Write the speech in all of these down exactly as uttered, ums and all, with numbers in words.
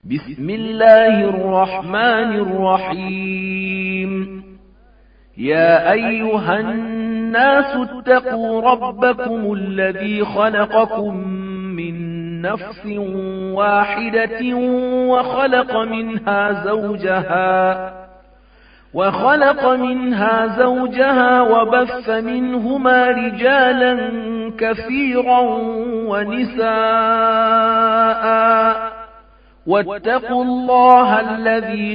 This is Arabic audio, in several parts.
بسم الله الرحمن الرحيم. يا أيها الناس اتقوا ربكم الذي خلقكم من نفس واحدة وخلق منها زوجها وخلق منها زوجها وبث منهما رجالا كثيرا ونساء واتقوا الله الذي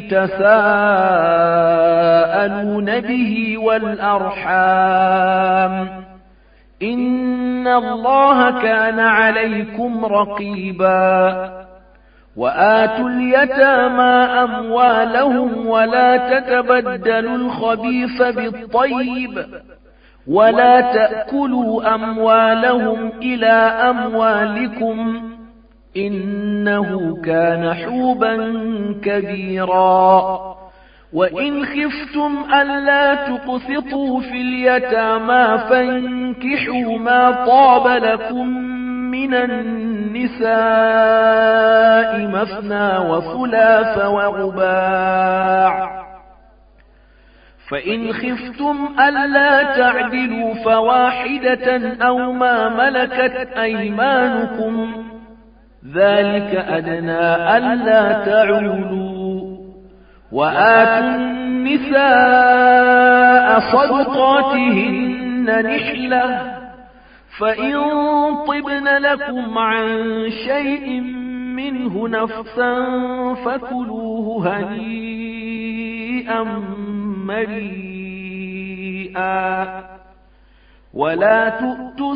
تساءلون به والأرحام إن الله كان عليكم رقيبا. وآتوا اليتامى أموالهم ولا تتبدلوا الخبيث بالطيب ولا تأكلوا أموالهم إلى أموالكم إنه كان حوبا كبيرا. وإن خفتم ألا تقسطوا في اليتامى فانكحوا ما طاب لكم من النساء مثنى وثلاث ورباع، فإن خفتم ألا تعدلوا فواحدة أو ما ملكت أيمانكم ذلك أدنى ألا تعولوا. وآتوا النساء صدقاتهن نحلة فإن طبن لكم عن شيء منه نفسا فكلوه هنيئا مريئا. ولا تؤتوا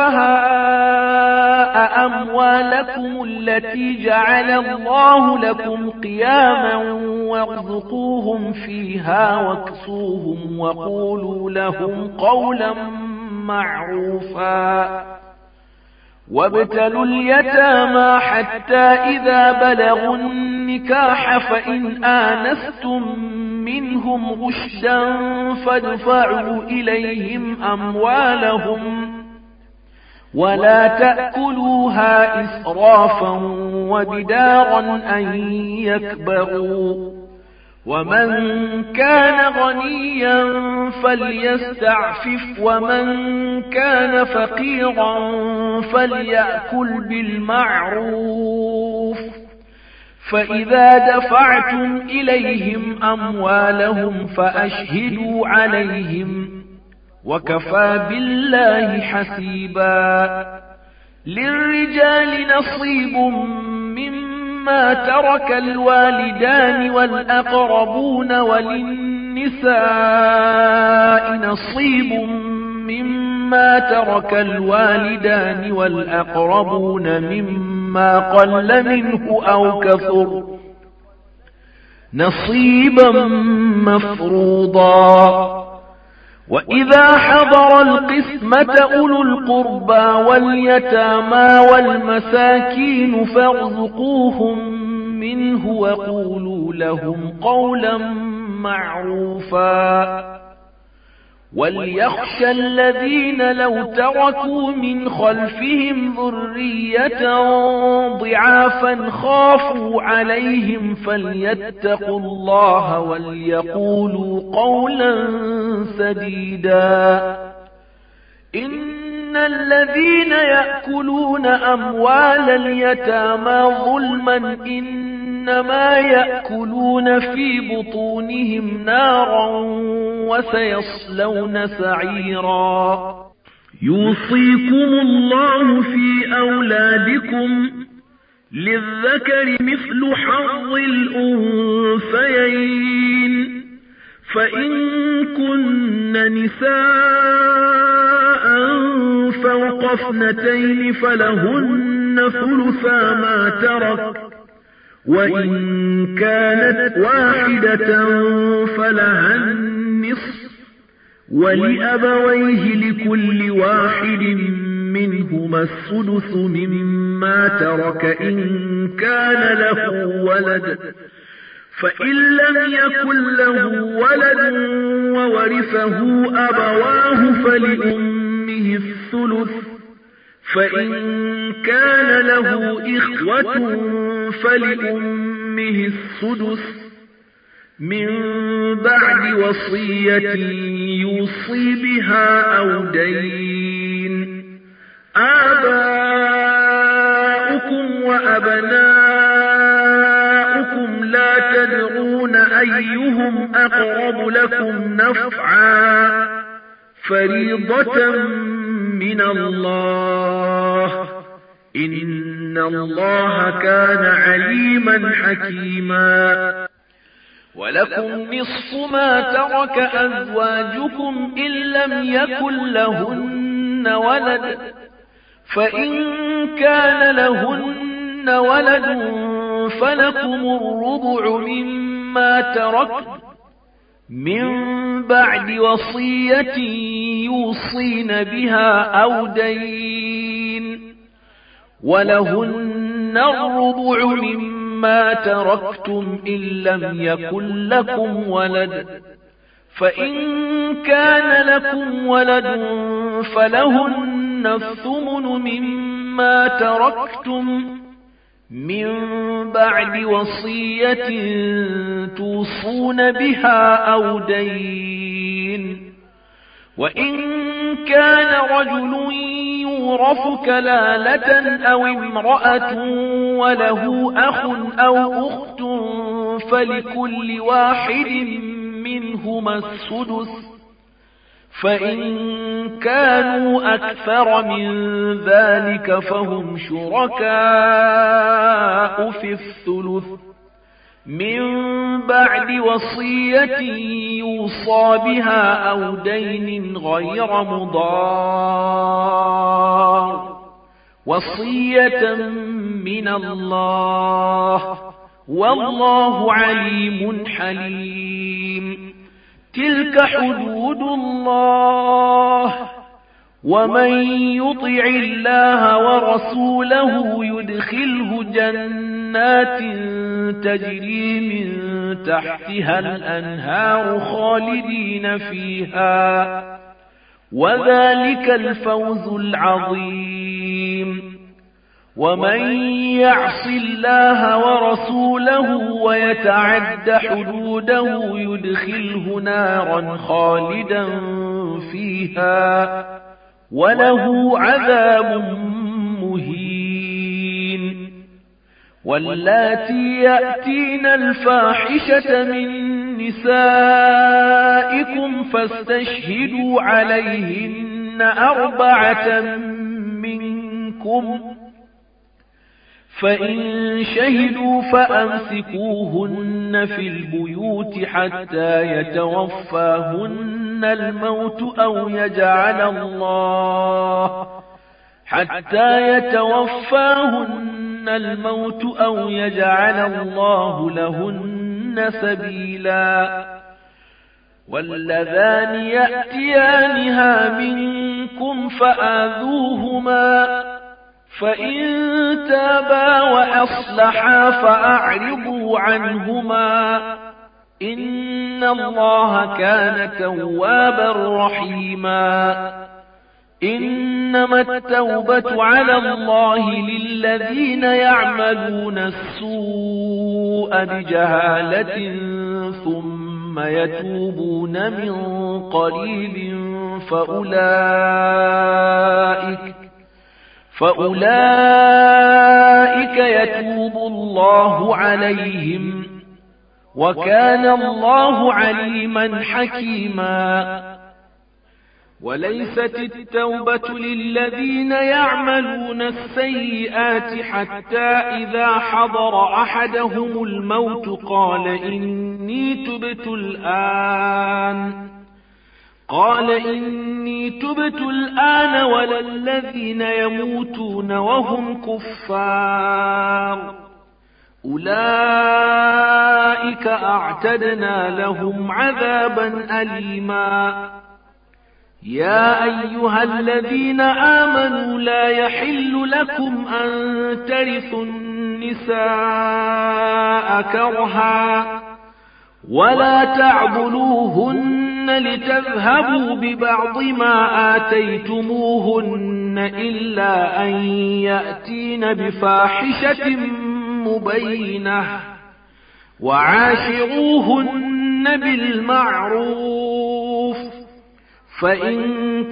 السفهاء أموالكم التي جعل الله لكم قياما وارزقوهم فيها واكسوهم وقولوا لهم قولا معروفا. وابتلوا اليتامى حتى إذا بلغوا النكاح فإن آنستم منهم رشدا فادفعوا إليهم أموالهم ولا تأكلوها إسرافا وبدارا أن يكبروا. ومن كان غنيا فليستعفف ومن كان فقيرا فليأكل بالمعروف. فإذا دفعتم إليهم أموالهم فأشهدوا عليهم وكفى بالله حسيبا. للرجال نصيب مما ترك الوالدان والأقربون وللنساء نصيب مما ترك الوالدان والأقربون مما قل منه أو كثر نصيبا مفروضا. وإذا حضر القسمة أولو القربى واليتامى والمساكين فارزقوهم منه وقولوا لهم قولا معروفا. وليخشى الذين لو تركوا من خلفهم ذرية ضعافا خافوا عليهم فليتقوا الله وليقولوا قولا سديدا. إن الذين يأكلون أموال اليتامى ظلما إنما يأكلون في بطونهم نارا وسيصلون سعيرا. يوصيكم الله في أولادكم للذكر مثل حظ الأنثيين فإن كن نساء فوق اثنتين فلهن ثلثا ما ترك وإن كانت واحدة فلها النصف ولأبويه لكل واحد منهما السدس مما ترك إن كان له ولد فإن لم يكن له ولد وورثه أبواه فلأمه الثلث فإن كان له إخوة فلأمه السدس من بعد وصية يوصي بها أو دين. آباؤكم وأبناؤكم لا تدرون أيهم أقرب لكم نفعا فريضة من الله إن الله كان عليما حكيما. ولكم نصف ما ترك أزواجكم إن لم يكن لهن ولد، فإن كان لهن ولد فلكم الربع مما تركن من بعد وصية يوصين بها أو دين، ولهن الربع مما تركتم إن لم يكن لكم ولد، فإن كان لكم ولد فلهن الثمن مما تركتم من بعد وصية توصون بها أو دين. وإن كان رجل يورث كلالة أو امرأة وله أخ أو أخت فلكل واحد منهما السدس، فإن كانوا أكثر من ذلك فهم شركاء في الثلث من بعد وصية يوصى بها أو دين غير مضار، وصية من الله والله عليم حليم. تلك حدود الله، ومن يطع الله ورسوله يدخله جنات تجري من تحتها الأنهار خالدين فيها، وذلك الفوز العظيم. ومن يعص الله ورسوله ويتعد حدوده يدخله نارا خالدا فيها وله عذاب مهين. واللاتي يأتين الفاحشة من نسائكم فاستشهدوا عليهن أربعة منكم، فإن شهدوا فأمسكوهن في البيوت حتى يتوفاهن الموت أو يجعل الله حتى يتوفاهن الموت أو يجعل الله لهن سبيلا. واللذان يأتيانها منكم فآذوهما، فإن تابا وأصلحا فأعرضوا عنهما إن الله كان توابا رحيما. إنما التوبة على الله للذين يعملون السوء بجهالة ثم يتوبون من قريب فأولئك فأولئك يتوب الله عليهم وكان الله عليما حكيما. وليست التوبة للذين يعملون السيئات حتى إذا حضر أحدهم الموت قال إني تبت الآن قال إني تبت الآن ولا الذين يموتون وهم كفار أولئك أعتدنا لهم عذابا أليما. يا أيها الذين آمنوا لا يحل لكم أن ترثوا النساء كرها ولا تعضلوهن لتذهبوا ببعض ما آتيتموهن إلا أن يأتين بفاحشة مبينة وعاشروهن بالمعروف فإن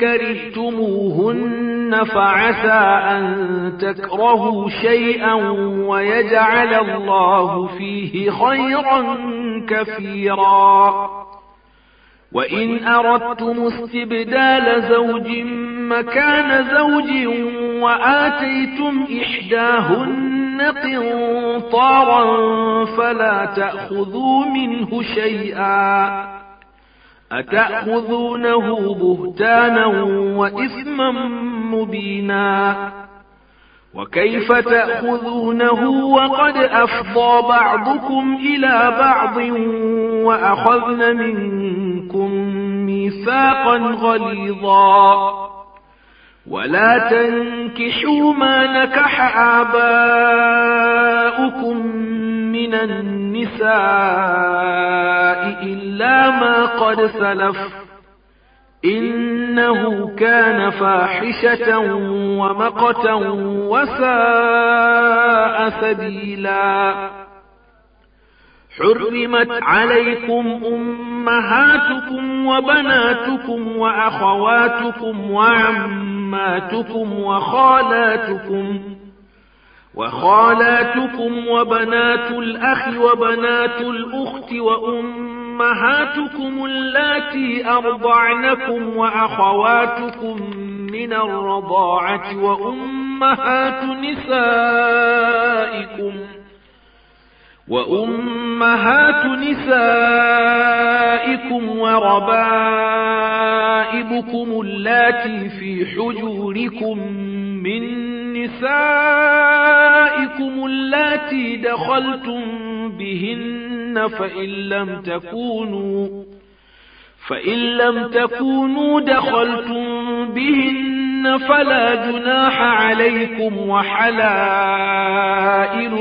كرهتموهن فعسى أن تكرهوا شيئا ويجعل الله فيه خيرا كثيرا وإن أردتم استبدال زوج مكان زوج وآتيتم إحداهن قنطارا فلا تأخذوا منه شيئا أتأخذونه بهتانا وإثما مبينا وكيف تأخذونه وقد أفضى بعضكم إلى بعض وأخذن منكم ميثاقا غليظا ولا تنكحوا ما نكح آباؤكم من النساء إلا ما قد سلف إنه كان فاحشة ومقتا وساء سبيلا حرمت عليكم أمهاتكم وبناتكم وأخواتكم وعماتكم وخالاتكم وخالاتكم وبنات الأخ وبنات الأخت وأمهاتكم اللاتي أرضعنكم وأخواتكم من الرضاعة وأمهات نسائكم وأمهات نسائكم وربائبكم اللاتي في حجوركم من نسائكم اللاتي دخلتم بهن فإن لم تكونوا فإن لم تكونوا دخلتم بهن فلا جناح عليكم وحلائل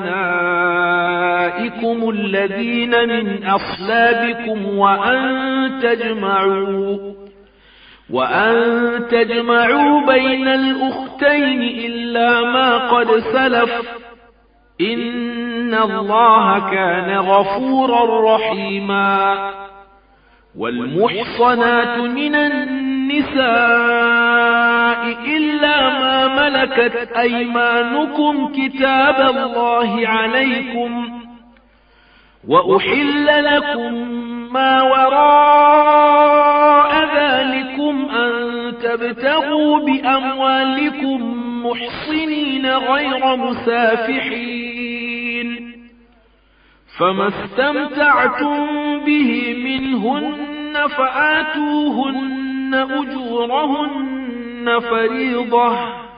أبنائكم الذين من أصلابكم وأن تجمعوا وأن تجمعوا بين الأختين إلا ما قد سلف إن الله كان غفورا رحيما والمحصنات من النساء إلا ما ملكت أيمانكم كتاب الله عليكم وأحل لكم ما وراء ذلكم أن تبتغوا بأموالكم محصنين غير مسافحين فما استمتعتم به منهن فآتوهن أجورهن فريضة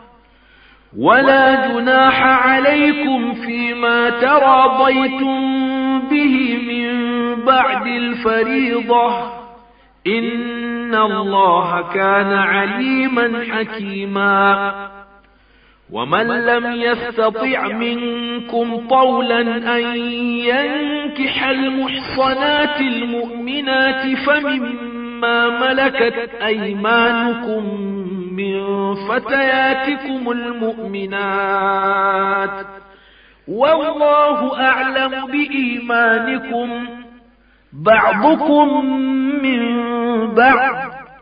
ولا جناح عليكم فيما تراضيتم به من بعد الفريضة إن الله كان عليما حكيما ومن لم يستطع منكم طولا أن ينكح المحصنات المؤمنات فمما ملكت أيمانكم من فتياتكم المؤمنات والله أعلم بإيمانكم بعضكم من بعض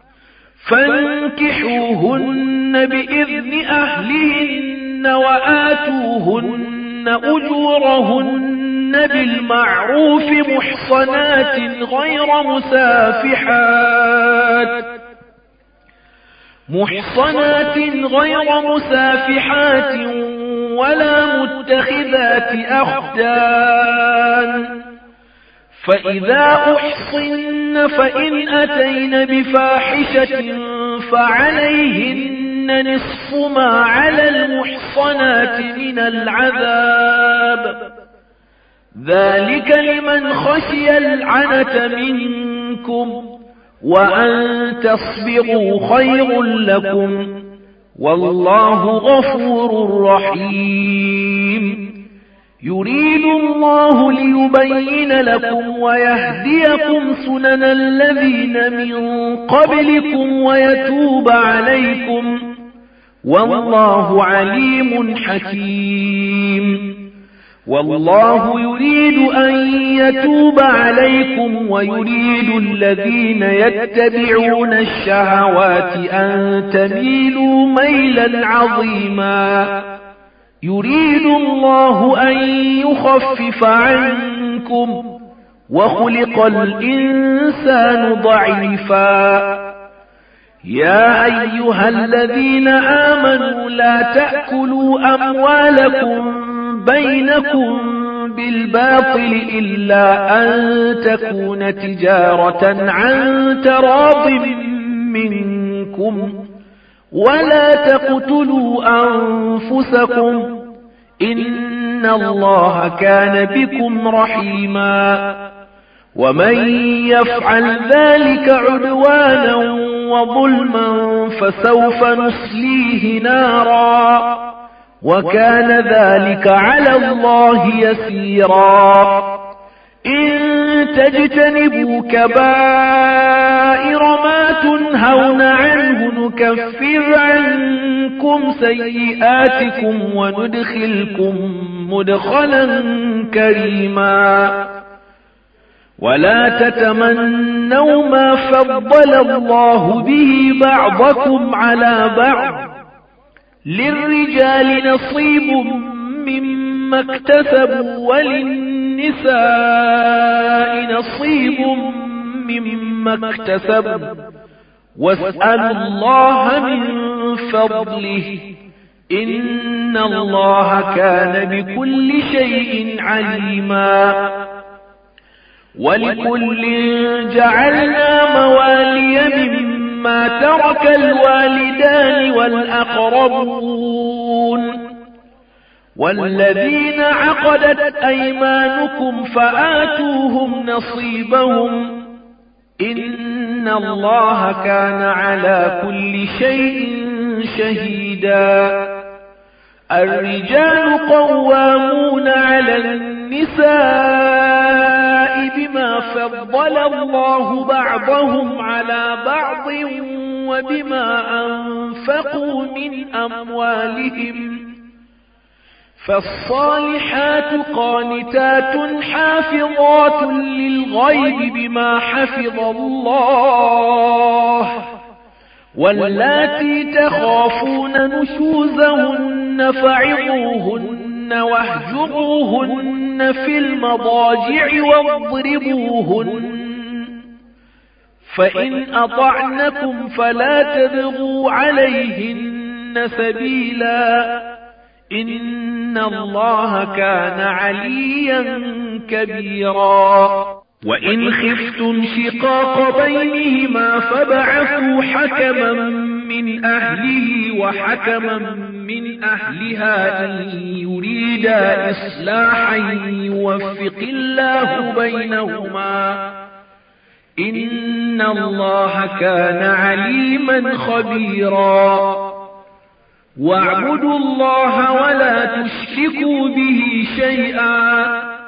فانكحوهن بإذن أهلهن وآتوهن أجورهن بالمعروف محصنات غير مسافحات محصنات غير مسافحات ولا متخذات أخدان فإذا أحصن فإن أتين بفاحشة فعليهن نصف ما على المحصنات من العذاب ذلك لمن خشي العنة منكم وأن تصبروا خير لكم والله غفور رحيم يريد الله ليبين لكم ويهديكم سنن الذين من قبلكم ويتوب عليكم والله عليم حكيم. والله يريد أن يتوب عليكم ويريد الذين يتبعون الشهوات أن تميلوا ميلا عظيما. يريد الله أن يخفف عنكم وخلق الإنسان ضعيفا. يا أيها الذين آمنوا لا تأكلوا أموالكم بينكم بالباطل إلا أن تكون تجارة عن تراض منكم ولا تقتلوا أنفسكم إن الله كان بكم رحيما. ومن يفعل ذلك عدوانا وظلما فسوف نصليه نارا وكان ذلك على الله يسيرا. إن تجتنبوا كبائر ما تنهون عنه نكفر عنكم سيئاتكم وندخلكم مدخلا كريما. ولا تتمنوا ما فضل الله به بعضكم على بعض. للرجال نصيب مما اكتسبوا وللنساء نصيب مما اكتسبوا واسألوا الله من فضله إن الله كان بكل شيء عليما. ولكل جعلنا موالي مما ترك الوالدان والأقربون والذين عقدت أيمانكم فآتوهم نصيبهم إن الله كان على كل شيء شهيدا. الرجال قوامون على النساء بما فضل الله بعضهم على بعض وبما أنفقوا من أموالهم. فالصالحات قانتات حافظات للغيب بما حفظ الله. واللاتي تخافون نشوزهن فعظوهن واهجروهن في المضاجع واضربوهن. فإن أطعنكم فلا تبغوا عليهن سبيلا إن الله كان عليا كبيرا. وإن خفتم شقاق بينهما فبعثوا حكما من أهله وحكما من أهلها إن يريدا إصلاحا يوفق الله بينهما إن الله كان عليما خبيرا. واعبدوا الله ولا تشركوا به شيئا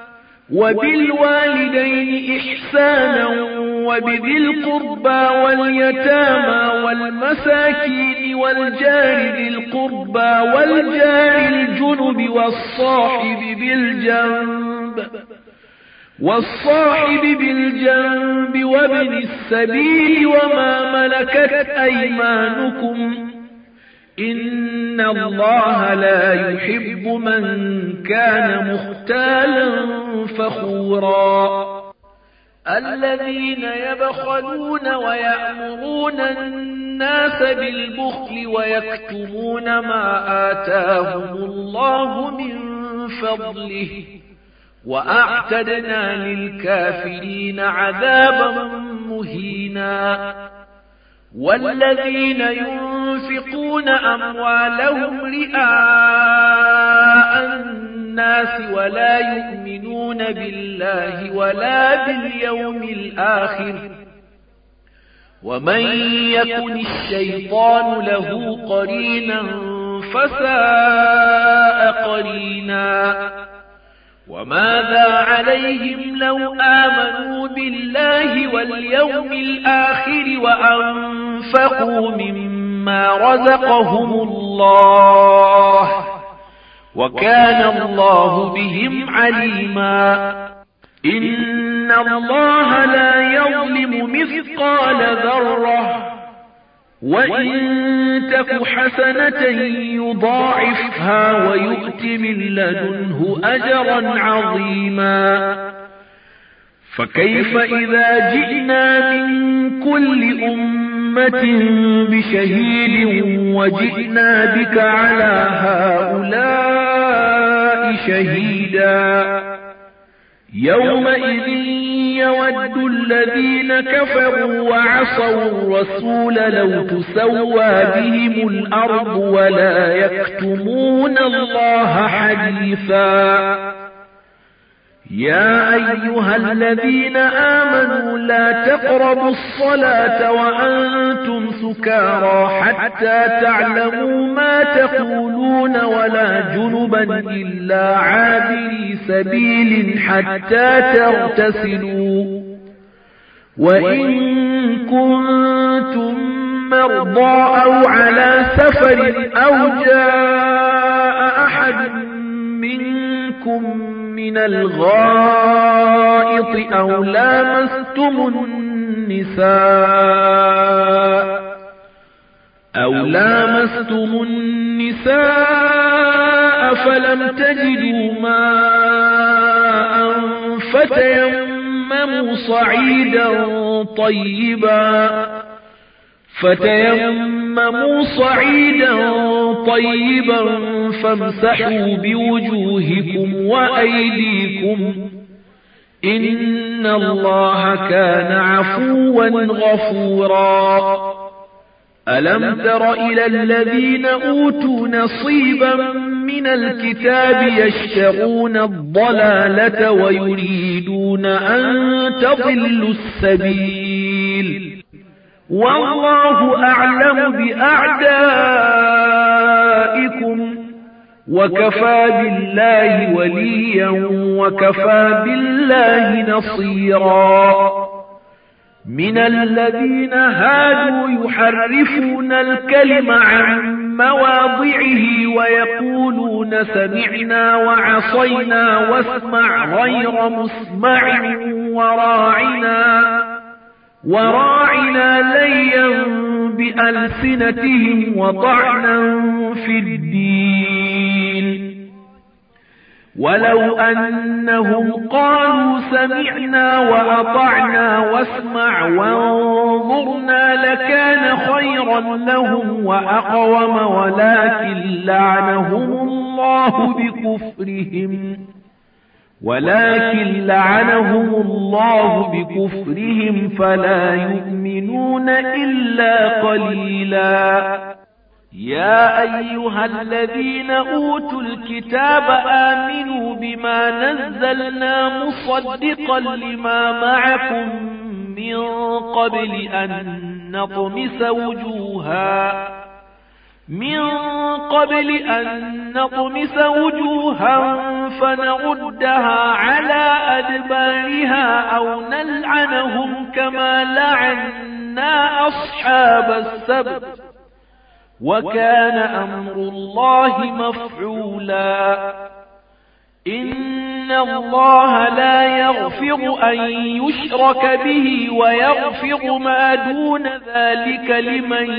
وبالوالدين إحسانا وبذي القربى واليتامى والمساكين والجار ذي القربى والجار الجنب والصاحب بالجنب والصاحب بالجنب وابن السبيل وما ملكت أيمانكم إن الله لا يحب من كان مختالا فخورا. الذين يبخلون ويأمرون الناس بالبخل ويكتمون ما آتاهم الله من فضله وأعتدنا للكافرين عذابا مهينا. والذين ينفقون أموالهم رئاء الناس ولا يؤمنون بالله ولا باليوم الآخر ومن يكن الشيطان له قرينا فساء قرينا. وماذا عليهم لو آمنوا بالله واليوم الآخر وأنفقوا مما رزقهم الله الله وكان الله بهم عليما إن الله لا يظلم مثقال ذرة وإن تك حسنة يضاعفها ويؤت من لدنه أجرا عظيما فكيف إذا جئنا من كل أمة بشهيد وجئنا بك على هؤلاء شهيدا يومئذ يود الذين كفروا وعصوا الرسول لو تسوى بهم الأرض ولا يكتمون الله حديثا يا أيها الذين آمنوا لا تقربوا الصلاة وأنتم سكارى حتى تعلموا ما تقولون ولا جنبا إلا عابري سبيل حتى تغتسلوا وإن كنتم مرضى أو على سفر أو جاء أحد منكم من الغائط أو لامستم النساء أو لامستم النساء فلم تجدوا ماء فتيمموا صعيدا طيبا فتيمموا صعيدا طيبا فامسحوا بوجوهكم وأيديكم إن الله كان عفوا غفورا ألم تر إلى الذين أوتوا نصيبا من الكتاب يشترون الضلالة ويريدون أن تضلوا السبيل والله أعلم بأعدائكم وكفى بالله وليا وكفى بالله نصيرا من الذين هادوا يحرفون الكلم عن مواضعه ويقولون سمعنا وعصينا واسمع غير مسمع وراعنا وراعنا ليا بألسنتهم وطعنا في الدين ولو أنهم قالوا سمعنا وأطعنا واسمع وانظرنا لكان خيرا لهم وأقوم ولكن لعنهم الله بكفرهم ولكن لعنهم الله بكفرهم فلا يؤمنون إلا قليلا يا أيها الذين أوتوا الكتاب آمنوا بما نزلنا مصدقا لما معكم من قبل أن نطمس وجوها من قبل أن نطمس وجوها فنردها على أدبارها أو نلعنهم كما لعنا أصحاب السبت وكان أمر الله مفعولا إن الله لا يغفر أن يشرك به ويغفر ما دون ذلك لمن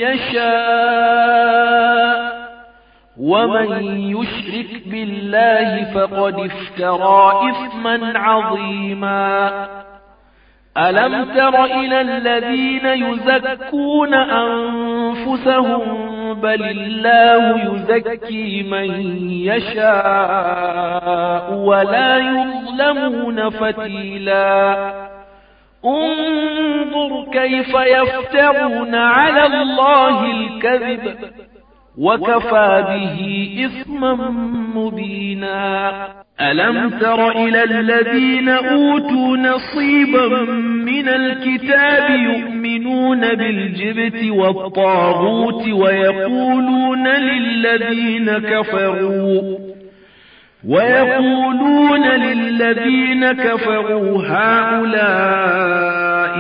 يشاء ومن يشرك بالله فقد افترى إثما عظيما ألم تر إلى الذين يزكون أنفسهم بل الله يزكي من يشاء ولا يظلمون فتيلا انظر كيف يفترون على الله الكذب وكفى به إثما مبينا ألم تر إلى الذين أوتوا نصيبا من الكتاب يؤمنون بالجبت والطاغوت ويقولون للذين كفروا ويقولون للذين كفروا هؤلاء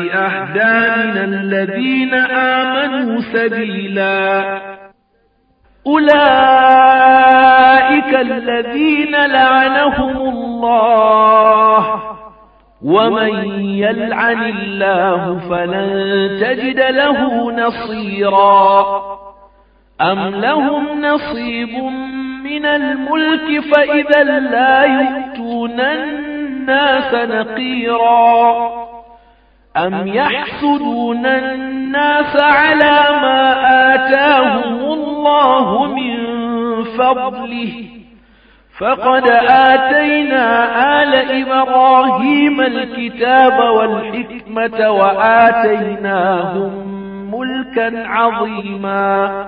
أهدى من الذين آمنوا سبيلا أولئك الذين لعنهم الله ومن يلعن الله فلن تجد له نصيرا أم لهم نصيب من الملك فإذا لا يؤتون الناس نقيرا أم يحسدون الناس على ما آتاهم الله من فضله فقد آتينا آل إبراهيم الكتاب والحكمة وآتيناهم ملكا عظيما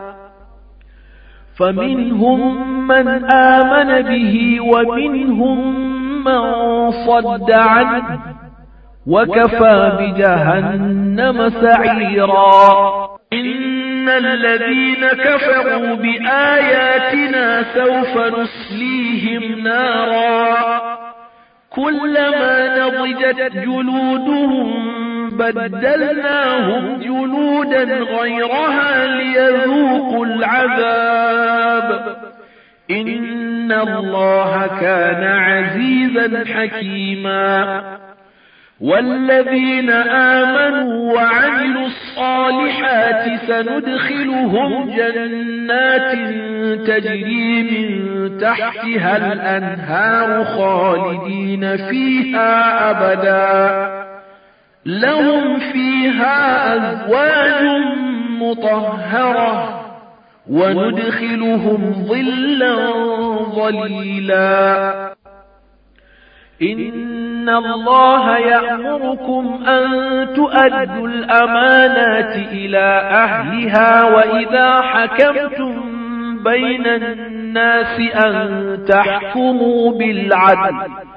فمنهم من آمن به ومنهم من صد عنه وكفى بجهنم سعيرا إن الذين كفروا بآياتنا سوف نصليهم نارا كلما نضجت جلودهم بدلناهم جلودا غيرها ليذوقوا العذاب إن الله كان عزيزا حكيما والذين آمنوا وعملوا الصالحات سندخلهم جنات تجري من تحتها الأنهار خالدين فيها أبدا لهم فيها أزواج مطهرة وندخلهم ظلا ظليلا إن الله يأمركم أن تؤدوا الأمانات إلى أهلها وإذا حكمتم بين الناس أن تحكموا بالعدل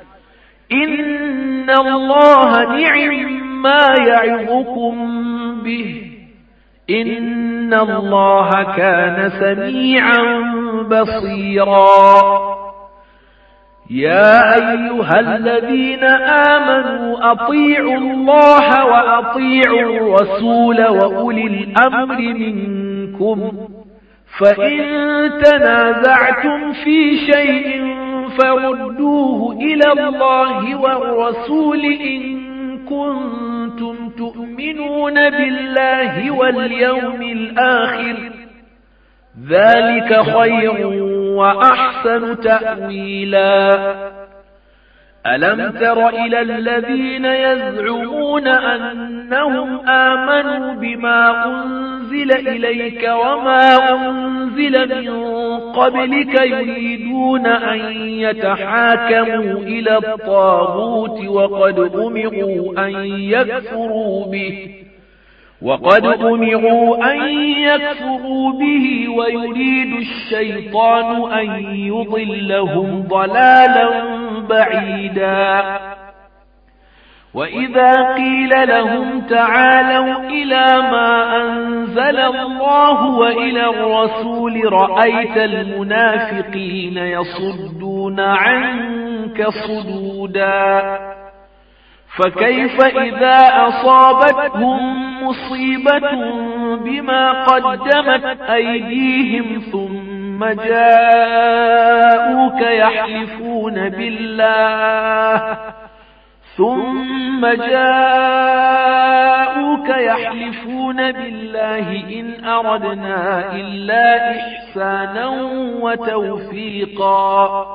إن الله نعم ما يعظكم به إن الله كان سميعا بصيرا يا أيها الذين آمنوا أطيعوا الله وأطيعوا الرسول وأولي الأمر منكم فإن تنازعتم في شيء فردوه إلى الله والرسول إن كنتم تؤمنون بالله واليوم الآخر ذلك خير وأحسن تأويلا ألم تر إلى الذين يزعمون أنهم آمنوا بما أنزل إليك وما أنزل من قبلك يريدون أن يتحاكموا إلى الطاغوت وقد أمروا أن يكفروا به وقد أمروا أن يكفروا به ويريد الشيطان أن يضلهم ضلالا بعيدا وإذا قيل لهم تعالوا إلى ما أنزل الله وإلى الرسول رأيت المنافقين يصدون عنك صدودا فكيف إذا أصابتهم مصيبة بما قدمت أيديهم ثم جاءوك يحلفون بالله ثم جاءوك يحلفون بالله إن أردنا إلا إحسانا وتوفيقا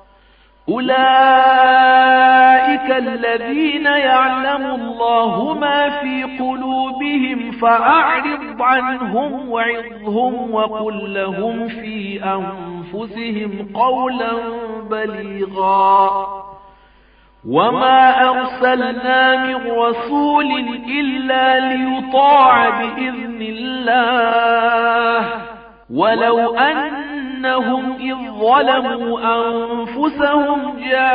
أولئك الذين يعلم الله ما في قلوبهم فأعرض عنهم وعظهم وقل لهم في أنفسهم قولا بليغا وما أرسلنا من رسول إلا ليطاع بإذن الله ولو أنهم إذ ظلموا أنفسهم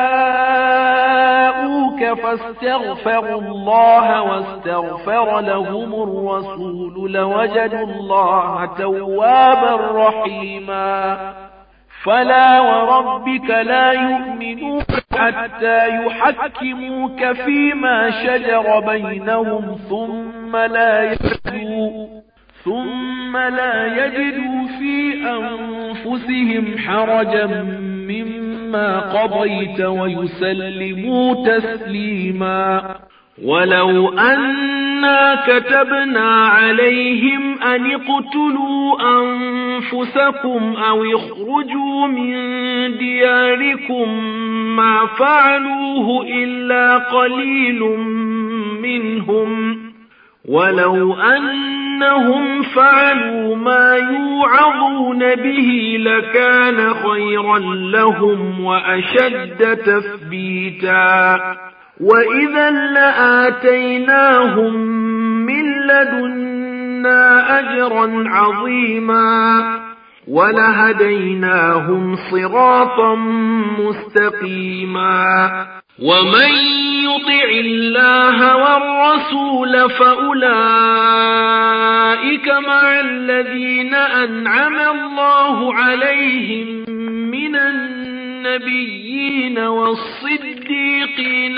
جاءوك فاستغفروا الله واستغفر لهم الرسول لوجدوا الله توابا رحيما فلا وربك لا يؤمنون حتى يحكموك فيما شجر بينهم ثم لا يجدوا ثم لا يجدوا في أنفسهم حرجا مما قضيت ويسلموا تسليما. ولو أنا كتبنا عليهم أن اقتلوا أنفسكم أو اخرجوا من دياركم ما فعلوه إلا قليل منهم، ولو أنهم فعلوا ما يوعظون به لكان خيرا لهم وأشد تثبيتا، وإذا لآتيناهم من لدنا أجرا عظيما ولهديناهم صراطا مستقيما. ومن يطع الله والرسول فأولئك مع الذين أنعم الله عليهم من النبيين والصديقين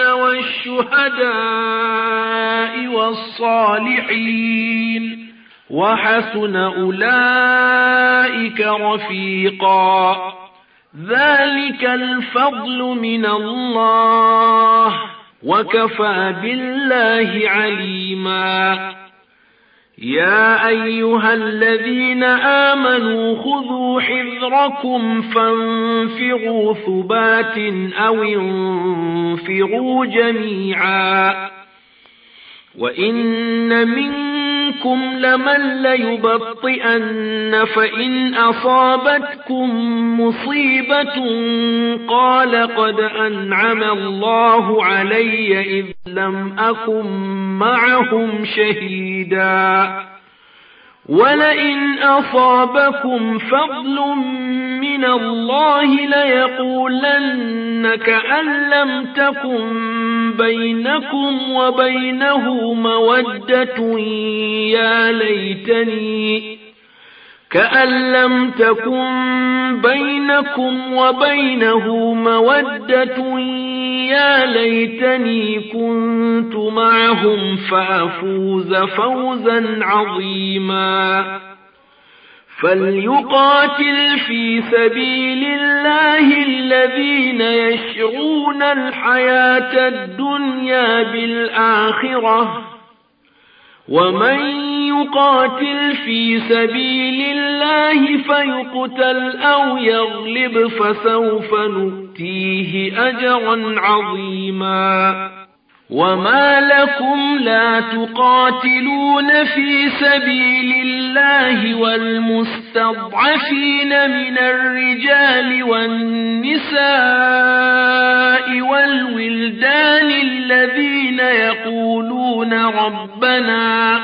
والشهداء والصالحين وحسن أولئك رفيقا. ذلك الفضل من الله وكفى بالله عليما. يا أيها الذين آمنوا خذوا حذركم فانفروا ثبات أو انفروا جميعا. وإن منكم لمن ليبطئن فإن أصابتكم مصيبة قال قد أنعم الله علي إذ لم أكن معهم شهيدا. ولئن أصابكم فضل من الله ليقولن كأن لم تكن بينكم وبينه مودة يا ليتني كأن لم تكن بينكم وبينه مودة يا ليتني كنت معهم فأفوز فوزا عظيما. فليقاتل في سبيل الله الذين يشرون الحياة الدنيا بالآخرة، ومن يقاتل في سبيل الله فيقتل أو يغلب فسوف نؤتيه أجرا عظيما. وما لكم لا تقاتلون في سبيل الله والمستضعفين من الرجال والنساء والولدان الذين يقولون ربنا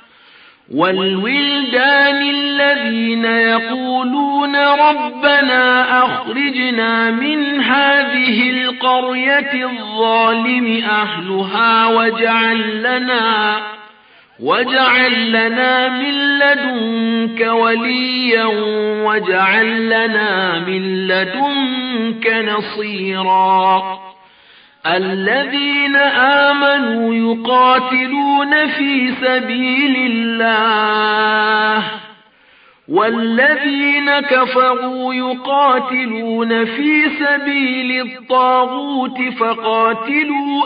والولدان الذين يقولون ربنا أخرجنا من هذه القرية الظالم أهلها واجعل لنا واجعل لنا من لدنك وليا واجعل لنا من لدنك نصيرا. الذين آمنوا يقاتلون في سبيل الله والذين كفروا يقاتلون في سبيل الطاغوت فقاتلوا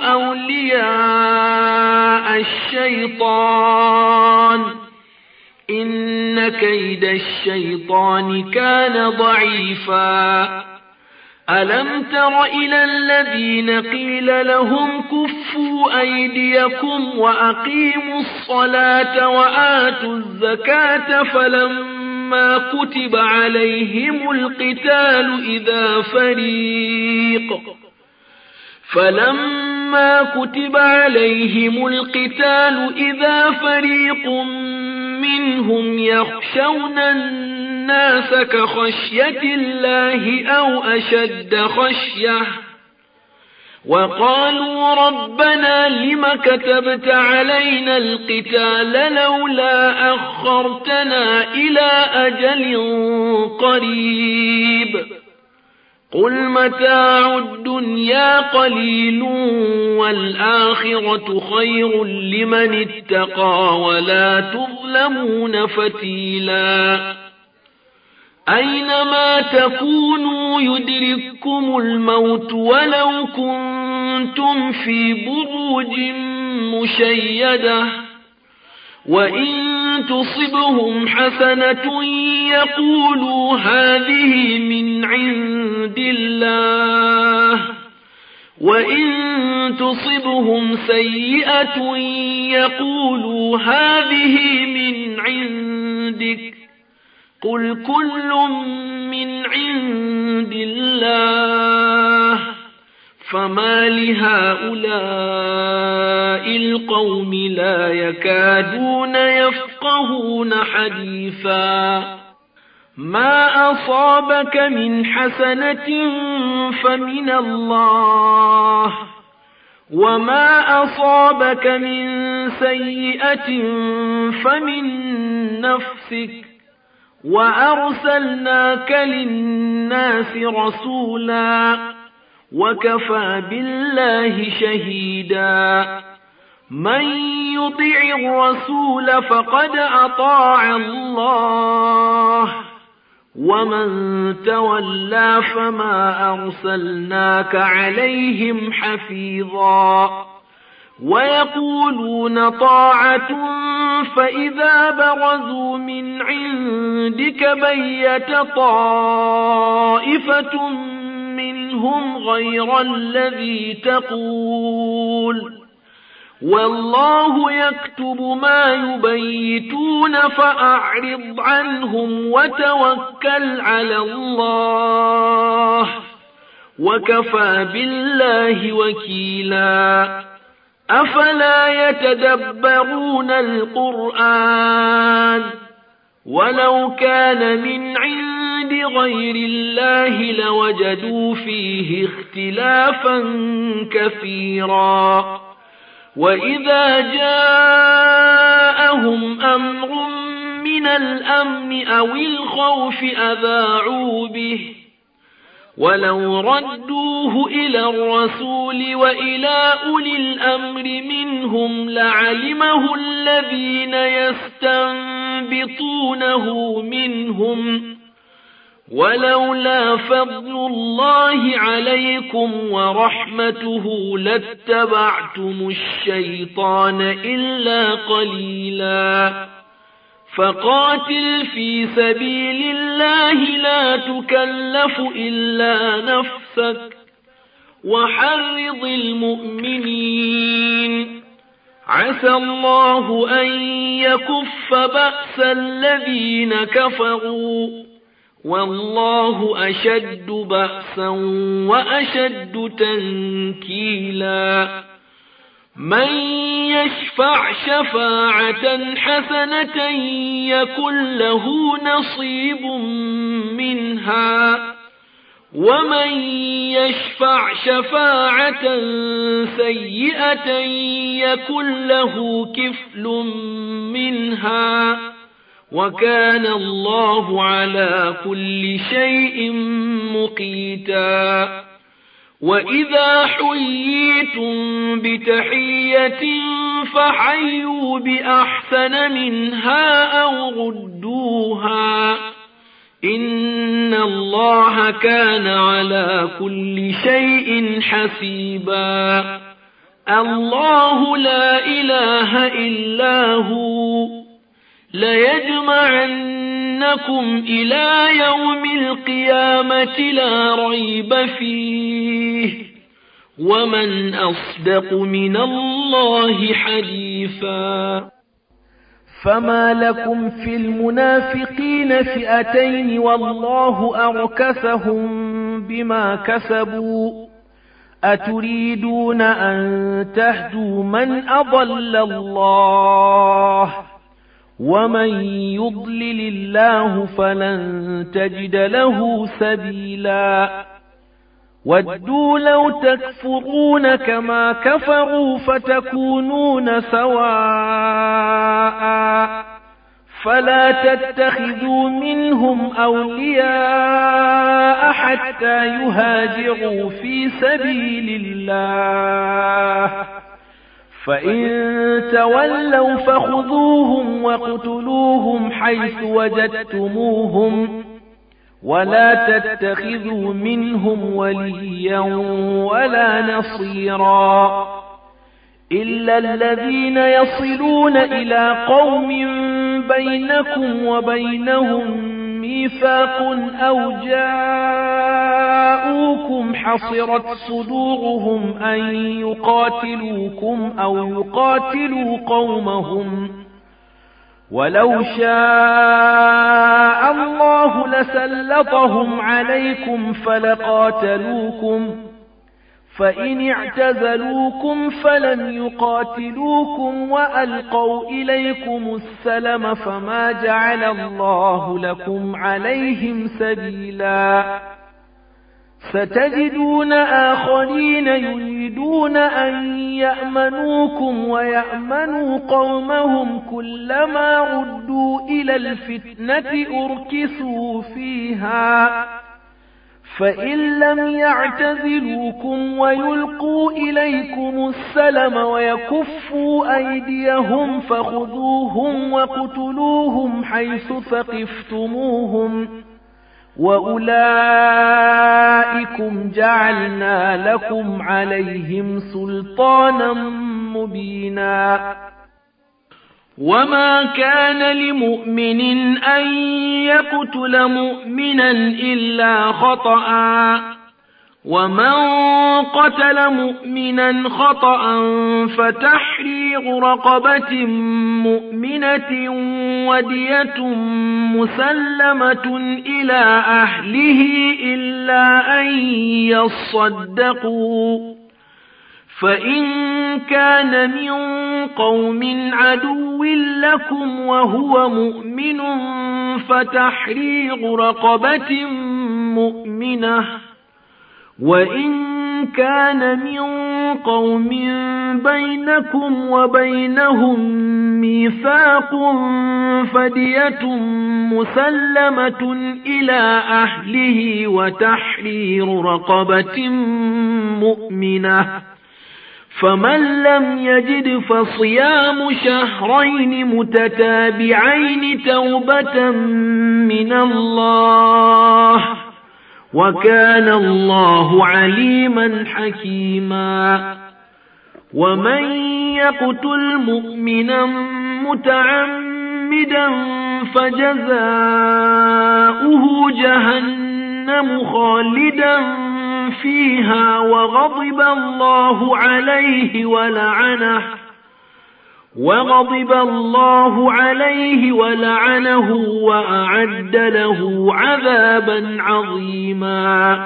أولياء الشيطان إن كيد الشيطان كان ضعيفا. ألم تر إلى الذين قيل لهم كفوا أيديكم وأقيموا الصلاة وآتوا الزكاة فلما كتب عليهم القتال إذا فريق فلما كتب عليهم القتال إذا فريق منهم يخشون الناس كخشية الله أو أشد خشية وقالوا ربنا لم كتبت علينا القتال لولا أخرتنا إلى أجل قريب قل متاع الدنيا قليل والآخرة خير لمن اتقى ولا تظلمون فتيلا أينما تكونوا يدرككم الموت ولو كنتم في بروج مشيدة وإن تصبهم حسنة يقولوا هذه من عند الله وإن تصبهم سيئة يقولوا هذه من عندك قل كل من عند الله فما لهؤلاء القوم لا يكادون يفقهون حديثا ما أصابك من حسنة فمن الله وما أصابك من سيئة فمن نفسك وأرسلناك للناس رسولا وكفى بالله شهيدا من يطع الرسول فقد أطاع الله ومن تولى فما أرسلناك عليهم حفيظا ويقولون طاعة فإذا برزوا من عندك بيت طائفة منهم غير الذي تقول والله يكتب ما يبيتون فأعرض عنهم وتوكل على الله وكفى بالله وكيلا أفلا يتدبرون القرآن ولو كان من عند غير الله لوجدوا فيه اختلافا كثيرا وإذا جاءهم أمر من الأمن أو الخوف أذاعوا به ولو ردوه إلى الرسول وإلى أولي الأمر منهم لعلمه الذين يستنبطونه منهم ولولا فضل الله عليكم ورحمته لاتبعتم الشيطان إلا قليلا فقاتل في سبيل الله لا تكلف إلا نفسك وحرض المؤمنين عسى الله أن يكف بأس الذين كفروا والله أشد بأسا وأشد تنكيلا من يشفع شفاعة حسنة يكن له نصيب منها ومن يشفع شفاعة سيئة يكن له كفل منها وكان الله على كل شيء مقيتا وإذا حييتم بتحية فحيوا بأحسن منها أو ردوها إن الله كان على كل شيء حسيبا الله لا إله إلا هو ليجمعنكم إلى يوم القيامة لا ريب فيه ومن أصدق من الله حديثا فما لكم في المنافقين فئتين والله أركسهم بما كسبوا أتريدون أن تهدوا من أضل الله ومن يضلل الله فلن تجد له سبيلا ودوا لو تكفرون كما كفروا فتكونون سواء فلا تتخذوا منهم أولياء حتى يهاجروا في سبيل الله فإن تولوا فخذوهم وقتلوهم حيث وجدتموهم ولا تتخذوا منهم وليا ولا نصيرا إلا الذين يصلون إلى قوم بينكم وبينهم ميثاق أو جاءوكم حصرت صدورهم أن يقاتلوكم أو يقاتلوا قومهم ولو شاء الله لسلطهم عليكم فلقاتلوكم فإن اعتزلوكم فلم يقاتلوكم وألقوا إليكم السلم فما جعل الله لكم عليهم سبيلا ستجدون آخرين يريدون أن يأمنوكم ويأمنوا قومهم كلما ردوا إلى الفتنة أركسوا فيها فإن لم يعتزلوكم ويلقوا إليكم السلم ويكفوا أيديهم فخذوهم وقتلوهم حيث ثقفتموهم وأولئكم جعلنا لكم عليهم سلطانا مبينا وما كان لمؤمن أن يقتل مؤمنا إلا خطأ ومن قتل مؤمنا خطأ فتحرير رقبة مؤمنة ودية مسلمة إلى أهله إلا أن يصدقوا فإن كان من قوم عدو لكم وهو مؤمن فتحرير رقبة مؤمنة وإن كان من قوم بينكم وبينهم ميثاق فدية مسلمة إلى أهله وتحرير رقبة مؤمنة فمن لم يجد فصيام شهرين متتابعين توبة من الله وكان الله عليما حكيما ومن يقتل مؤمنا متعمدا فجزاؤه جهنم خالدا فيها وغضب الله عليه ولعنه وغضب الله عليه ولعنه وأعد له عذابا عظيما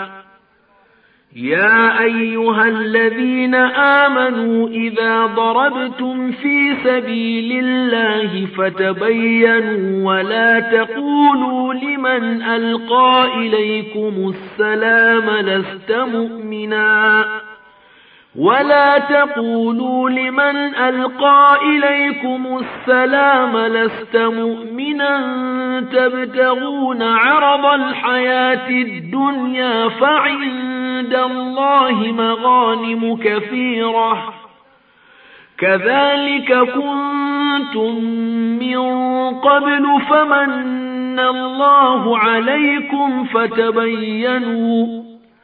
يا أيها الذين آمنوا إذا ضربتم في سبيل الله فتبينوا ولا تقولوا لمن ألقى إليكم السلام لست مؤمنا ولا تقولوا لمن ألقى إليكم السلام لست مؤمنا تبتغون عرض الحياة الدنيا فعند الله مغانم كثيرة كذلك كنتم من قبل فمن الله عليكم فتبينوا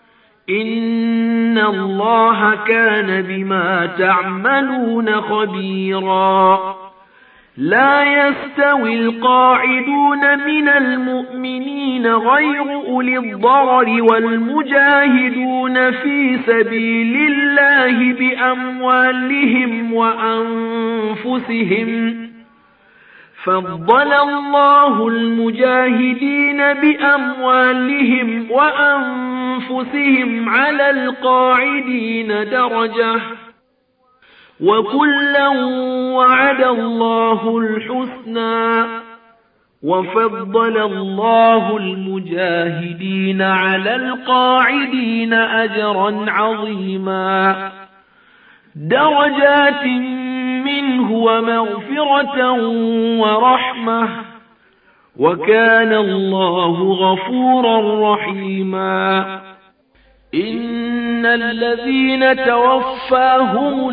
إن الله كان بما تعملون خبيرا لا يستوي القاعدون من المؤمنين غير أولي الضرر والمجاهدون في سبيل الله بأموالهم وأنفسهم فضل الله المجاهدين بأموالهم وأنفسهم على القاعدين درجة وكلا وعد الله الحسنى وفضل الله المجاهدين على القاعدين أجرا عظيما درجات منه ومغفرة ورحمة وكان الله غفورا رحيما. إن الذين توفاهم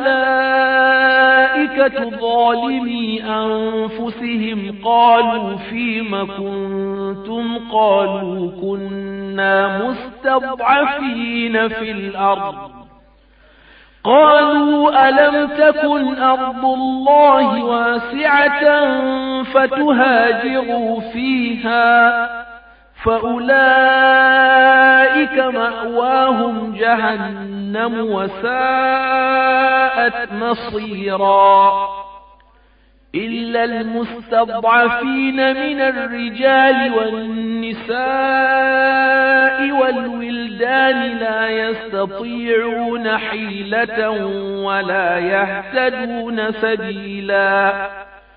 الملائكة ظالمي أنفسهم قالوا فيم كنتم قالوا كنا مستضعفين في الأرض قالوا ألم تكن أرض الله واسعة فتهاجروا فيها فأولئك مأواهم جهنم وساءت مصيرا. إلا المستضعفين من الرجال والنساء والولدان لا يستطيعون حيلة ولا يهتدون سبيلا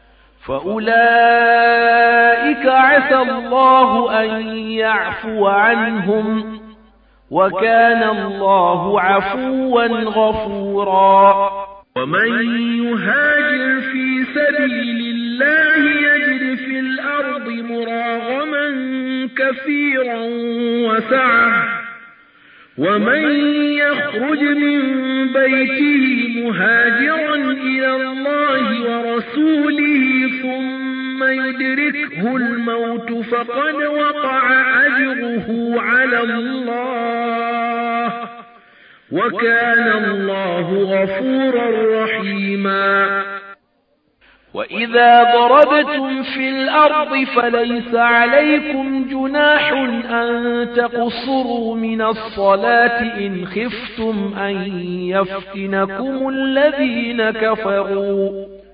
فأولئك عسى الله أن يعفو عنهم وكان الله عفوا غفورا. ومن يهاجر في سبيل الله يجد في الأرض مراغما كثيرا وسعة ومن يخرج من بيته مهاجرا إلى الله ورسوله ثم يدركه الموت فقد وقع أجره على الله وكان الله غفورا رحيما. وإذا ضربتم في الأرض فليس عليكم جناح أن تقصروا من الصلاة إن خفتم أن يفتنكم الذين كفروا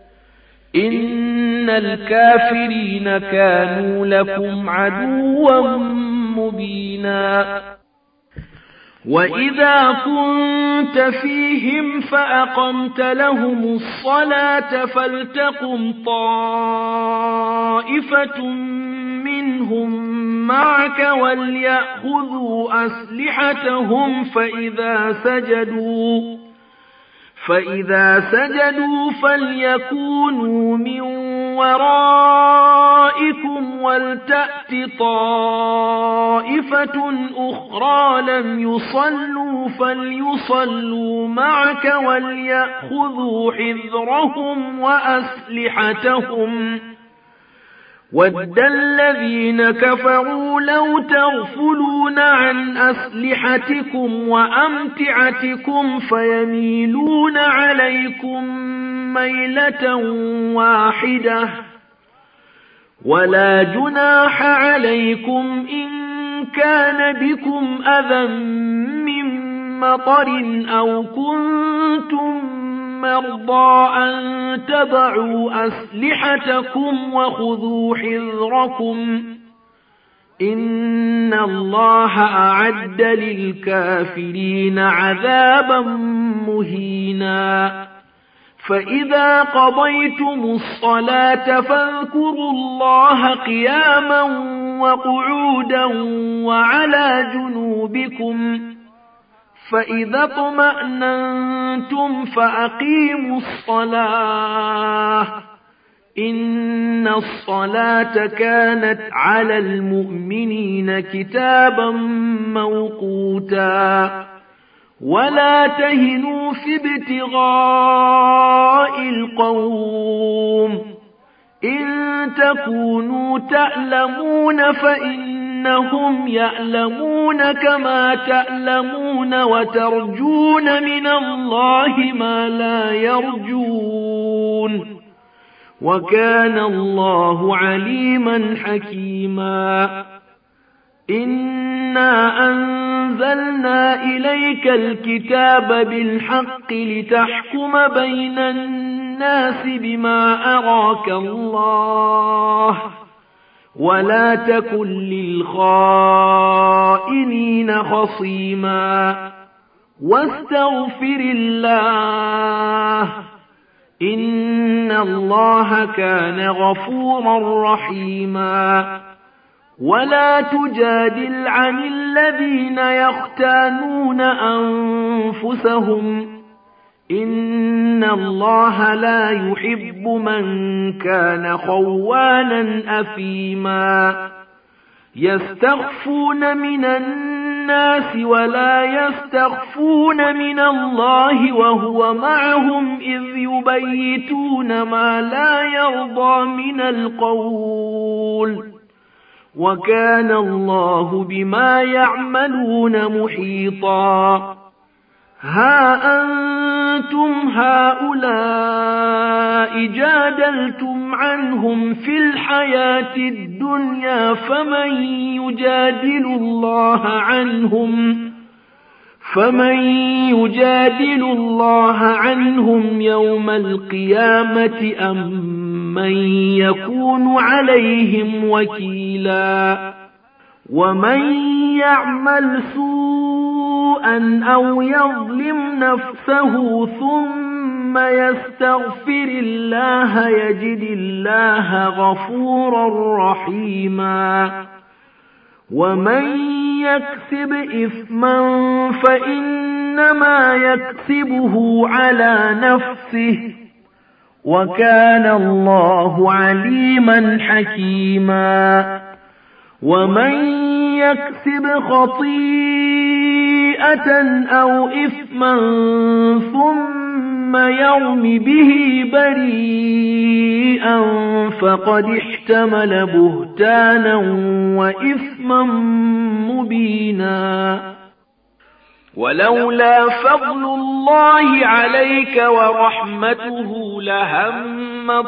إن الكافرين كانوا لكم عدوا مبينا. وإذا كنت فيهم فأقمت لهم الصلاة فلتقم طائفة منهم معك وليأخذوا أسلحتهم فإذا سجدوا فإذا سجدوا فليكونوا من ورائكم ولتأت طائفة أخرى لم يصلوا فليصلوا معك وليأخذوا حذرهم وأسلحتهم ود الذين كفروا لو تغفلون عن أسلحتكم وأمتعتكم فيميلون عليكم ميلة واحدة ولا جناح عليكم إن كان بكم أذى من مطر أو كنتم مرضى أن تضعوا أسلحتكم وخذوا حذركم إن الله أعد للكافرين عذابا مهينا. فإذا قضيتم الصلاة فاذكروا الله قياما وقعودا وعلى جنوبكم فإذا اطمأننتم فأقيموا الصلاة إن الصلاة كانت على المؤمنين كتابا موقوتا. ولا تهنوا في ابتغاء القوم إن تكونوا تألمون فإنهم يألمون كما تألمون وترجون من الله ما لا يرجون وكان الله عليما حكيما. إنا أنزلنا إليك الكتاب بالحق لتحكم بين الناس بما أراك الله ولا تكن للخائنين خصيما واستغفر الله إن الله كان غفورا رحيما. ولا تجادل عن الذين يختانون أنفسهم إن إن الله لا يحب من كان خوانا أثيما يستخفون من الناس ولا يستخفون من الله وهو معهم إذ يبيتون ما لا يرضى من القول وكان الله بما يعملون محيطا ها أنتم هؤلاء جادلتم عنهم في الحياة الدنيا فمن يجادل الله عنهم فمن يجادل الله عنهم يوم القيامة أم من يكون عليهم وكيلا ومن يعمل سوءا أو يظلم نفسه ثم يستغفر الله يجد الله غفورا رحيما ومن يكسب إثما فإنما يكسبه على نفسه وكان الله عليما حكيما ومن يكسب خطيئة أو إثما ثم يرم به بريئا فقد احتمل بهتانا وإثما مبينا ولولا فضل الله عليك ورحمته لهم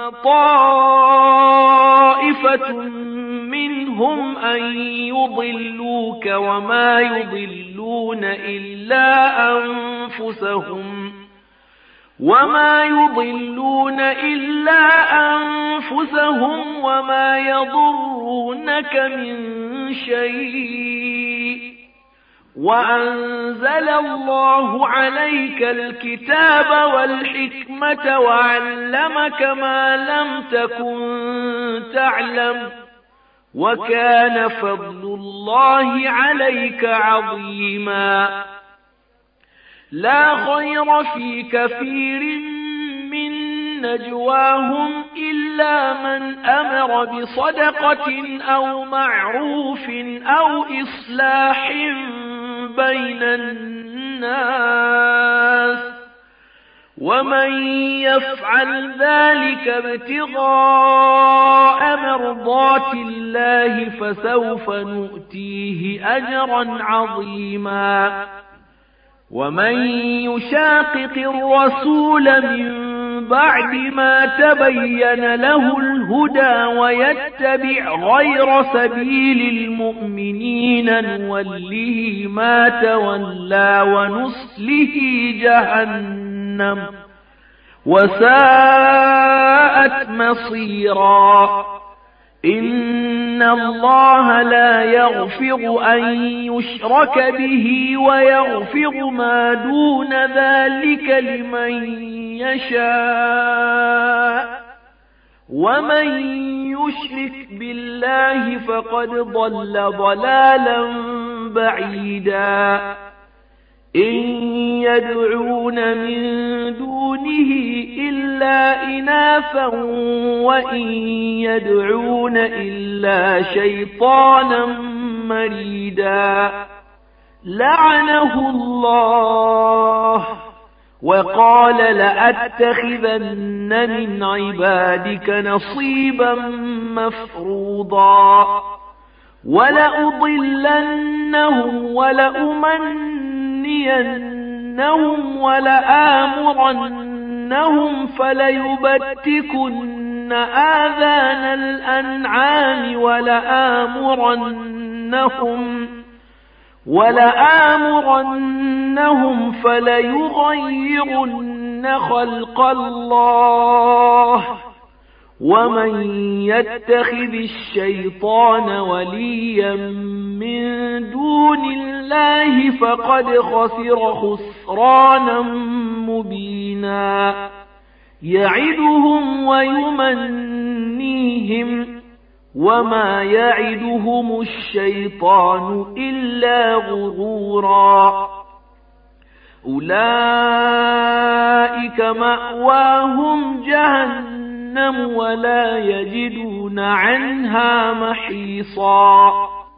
طائفة منهم أن يضلوك وما يضلون إلا أنفسهم وما يضلون إلا أنفسهم وما يضرونك من شيء وأنزل الله عليك الكتاب والحكمة وعلمك ما لم تكن تعلم وكان فضل الله عليك عظيما لا خير في كثير من نجواهم إلا من أمر بصدقة أو معروف أو إصلاح بين الناس ومن يفعل ذلك ابتغاء مرضات الله فسوف نؤتيه أجرا عظيما ومن يشاقق الرسول من بعد ما تبين له الهدى ويتبع غير سبيل المؤمنين نوله ما تولى ونصله جهنم وساءت مصيرا إن الله لا يغفر أن يشرك به ويغفر ما دون ذلك لمن يشاء ومن يشرك بالله فقد ضل ضلالا بعيدا إن يدعون من دونه إلا إناثا وإن يدعون إلا شيطانا مريدا لعنه الله وقال لأتخذن من عبادك نصيبا مفروضا ولأضلنهم ولأمنينهم ولآمرنهم فليبتكن آذان الأنعام ولآمرنهم ولآمرنهم فليغيرن خلق الله ومن يتخذ الشيطان وليا من دون الله فقد خسر خسرانا مبينا يعدهم ويمنيهم وما يعدهم الشيطان إلا غرورا أولئك مأواهم جهنم ولا يجدون عنها محيصا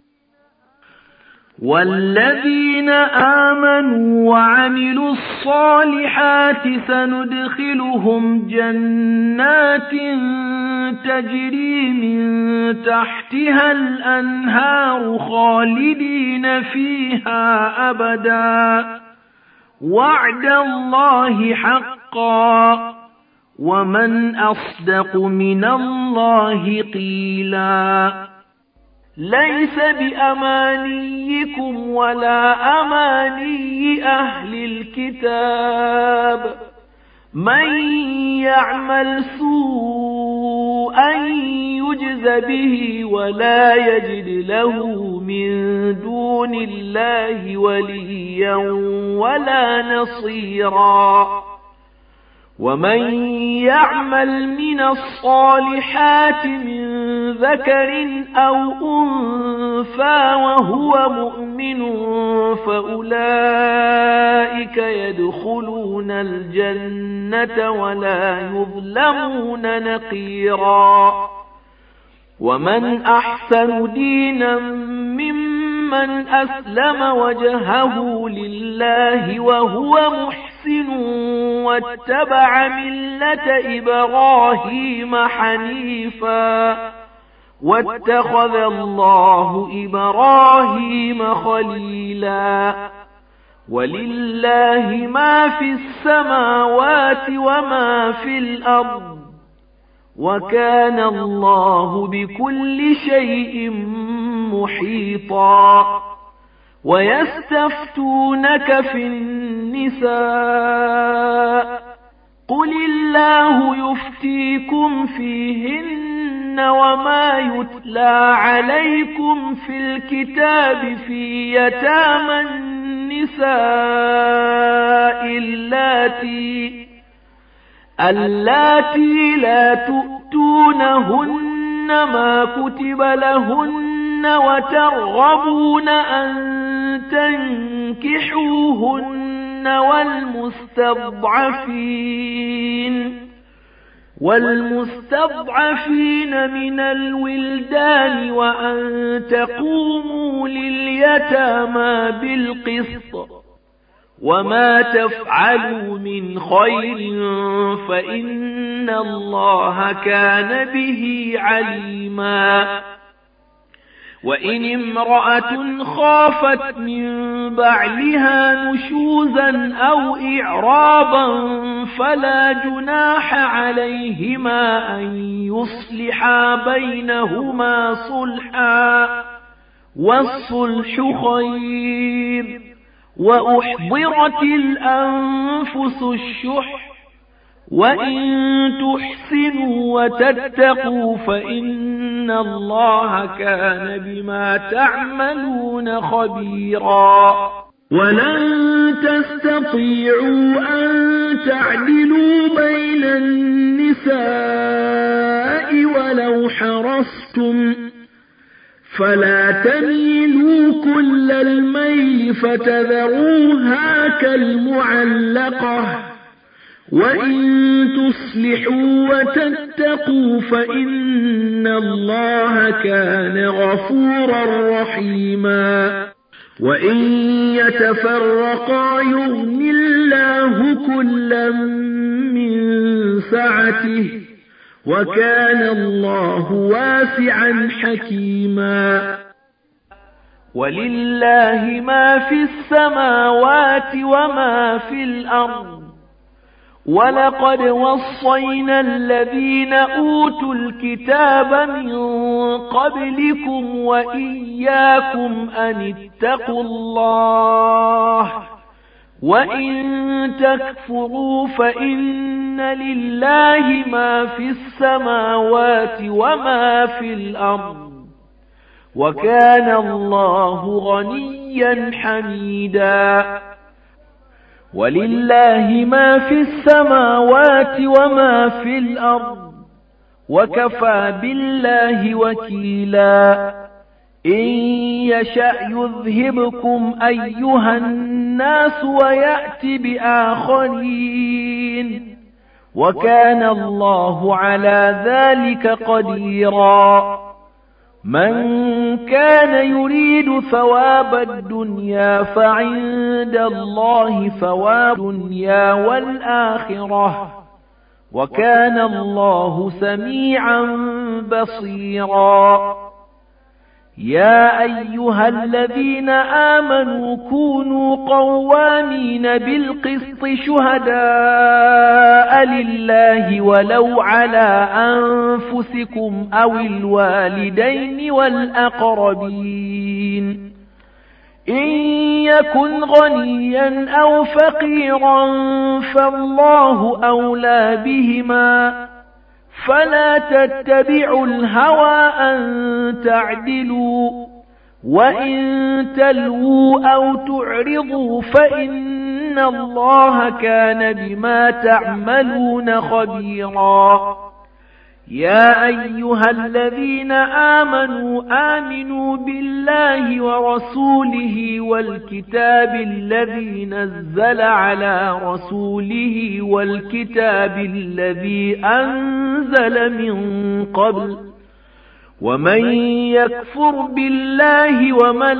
والذين آمنوا وعملوا الصالحات سندخلهم جنات تجري من تحتها الأنهار خالدين فيها أبدا وعد الله حقا ومن أصدق من الله قيلا ليس بأمانيكم ولا أماني أهل الكتاب من يعمل سوءا يجز به ولا يجد له من دون الله وليا ولا نصيرا ومن يعمل من الصالحات من ذكر أو أنثى وهو مؤمن فأولئك يدخلون الجنة ولا يظلمون نقيرا ومن أحسن دينا ممن أسلم وجهه لله وهو محسن واتبع ملة إبراهيم حنيفا واتخذ الله إبراهيم خليلا ولله ما في السماوات وما في الأرض وكان الله بكل شيء محيطا ويستفتونك في النساء قل الله يفتيكم فيهن وما يتلى عليكم في الكتاب في يتامى النساء اللاتي اللاتي لا تؤتونهن ما كتب لهن وترغبون أن تنكحوهن والمستضعفين والمستضعفين من الولدان وأن تقوموا لليتامى بالقسط وما تفعلوا من خير فإن الله كان به عليما وإن امرأة خافت من بعلها نشوزا أو إعرابا فلا جناح عليهما أن يصلحا بينهما صلحا والصلح خير وأحضرت الأنفس الشح وإن تحسنوا وتتقوا فإن الله كان بما تعملون خبيرا ولن تستطيعوا أن تعدلوا بين النساء ولو حرصتم فلا تميلوا كل الميل فتذروها كالمعلقة وإن تصلحوا وتتقوا فإن الله كان غفورا رحيما وإن يتفرقا يغن الله كلا من سعته وكان الله واسعا حكيما ولله ما في السماوات وما في الأرض ولقد وصينا الذين أوتوا الكتاب من قبلكم وإياكم أن اتقوا الله وإن تكفروا فإن لله ما في السماوات وما في الأرض وكان الله غنيا حميدا ولله ما في السماوات وما في الأرض وكفى بالله وكيلا إن يشأ يذهبكم أيها الناس ويأت بآخرين وكان الله على ذلك قديرا من كان يريد ثواب الدنيا فعند الله ثواب الدنيا والآخرة وكان الله سميعا بصيرا يا أيها الذين آمنوا كونوا قوامين بالقسط شهداء لله ولو على أنفسكم أو الوالدين والأقربين إن يكن غنيا أو فقيرا فالله أولى بهما فلا تتبعوا الهوى أن تعدلوا وإن تلووا أو تعرضوا فإن الله كان بما تعملون خبيرا يا أيها الذين آمنوا آمنوا بالله ورسوله والكتاب الذي نزل على رسوله والكتاب الذي أنزل من قبل ومن يكفر بالله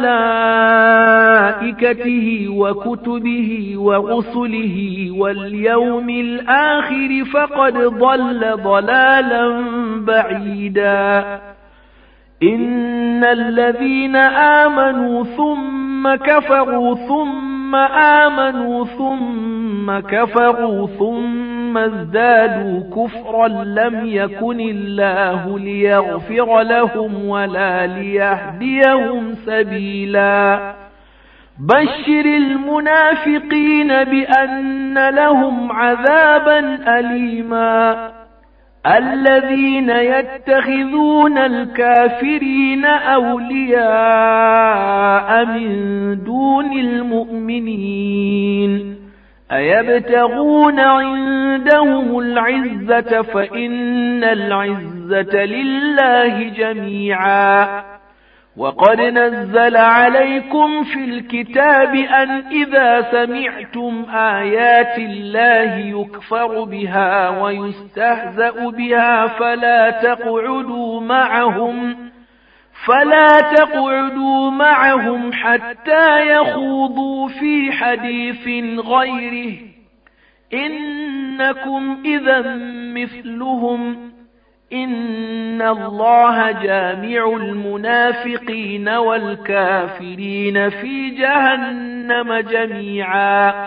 وملائكته وكتبه ورسله واليوم الآخر فقد ضل ضلالا بعيدا إن الذين آمنوا ثم كفروا ثم آمنوا ثم كفروا ثم ازدادوا كفرا لم يكن الله ليغفر لهم ولا ليهديهم سبيلا بشر المنافقين بأن لهم عذابا أليما الذين يتخذون الكافرين أولياء من دون المؤمنين أيبتغون عندهم العزة فإن العزة لله جميعا وقد نزل عليكم في الكتاب أن إذا سمعتم آيات الله يكفر بها ويستهزأ بها فلا تقعدوا معهم فلا تقعدوا معهم حتى يخوضوا في حديث غيره إنكم إذا مثلهم إن الله جامع المنافقين والكافرين في جهنم جميعا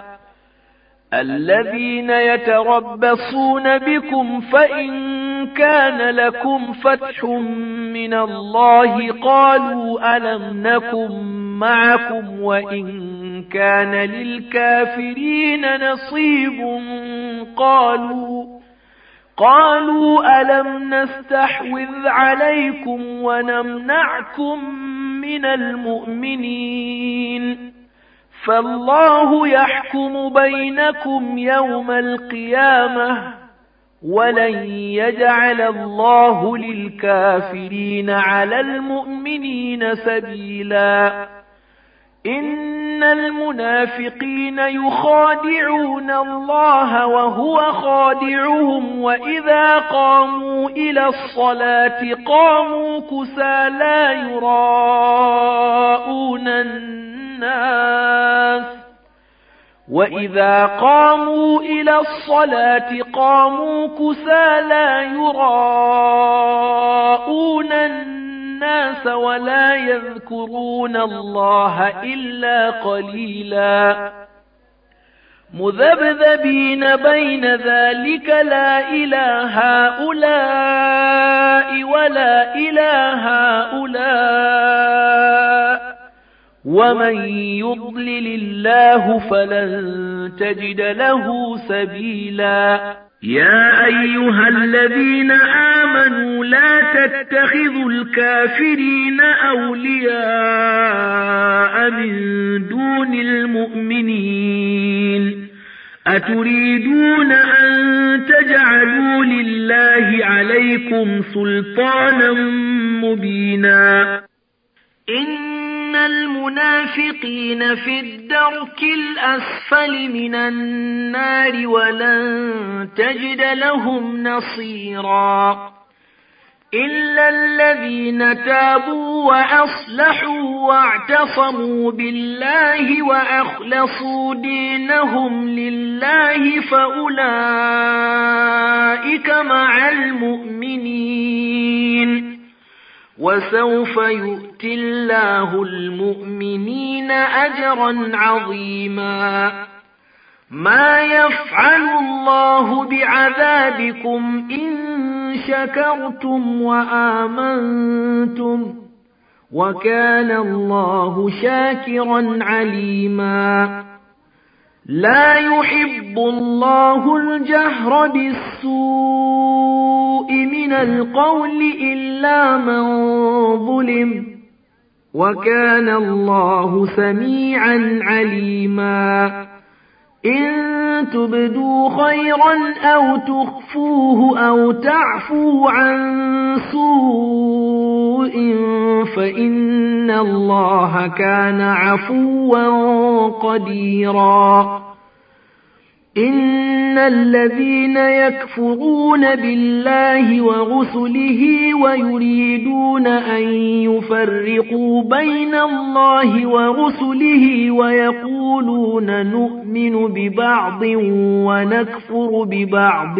الذين يتربصون بكم فإن كان لكم فتح من الله قالوا ألم نكن معكم وإن كان للكافرين نصيب قالوا قالوا ألم نستحوذ عليكم ونمنعكم من المؤمنين فالله يحكم بينكم يوم القيامة ولن يجعل الله للكافرين على المؤمنين سبيلا إن المنافقين يخادعون الله وهو خادعهم وإذا قاموا إلى الصلاة قاموا كسالى يراءون الناس وإذا قاموا إلى الصلاة قاموا كسالى يراءون الناس ولا يذكرون الله إلا قليلا مذبذبين بين ذلك لا إله هؤلاء ولا إله هؤلاء ومن يضلل الله فلن تجد له سبيلا يا أيها الذين آمنوا لا تتخذوا الكافرين أولياء من دون المؤمنين أتريدون أن تجعلوا لله عليكم سلطانا مبينا إن المنافقين في الدرك الأسفل من النار ولن تجد لهم نصيرا إلا الذين تابوا وأصلحوا واعتصموا بالله وأخلصوا دينهم لله فأولئك مع المؤمنين وسوف يؤتي الله المؤمنين أجرا عظيما ما يفعل الله بعذابكم إن شكرتم وآمنتم وكان الله شاكرا عليما لا يحب الله الجهر بالسوء من القول إلا من ظلم وكان الله سميعا عليما إن تبدوا خيرا أو تخفوه أو تعفوا عن سوء فإن الله كان عفوا قديرا إن الذين يكفرون بالله ورسله ويريدون أن يفرقوا بين الله ورسله ويقولون نؤمن ببعض ونكفر ببعض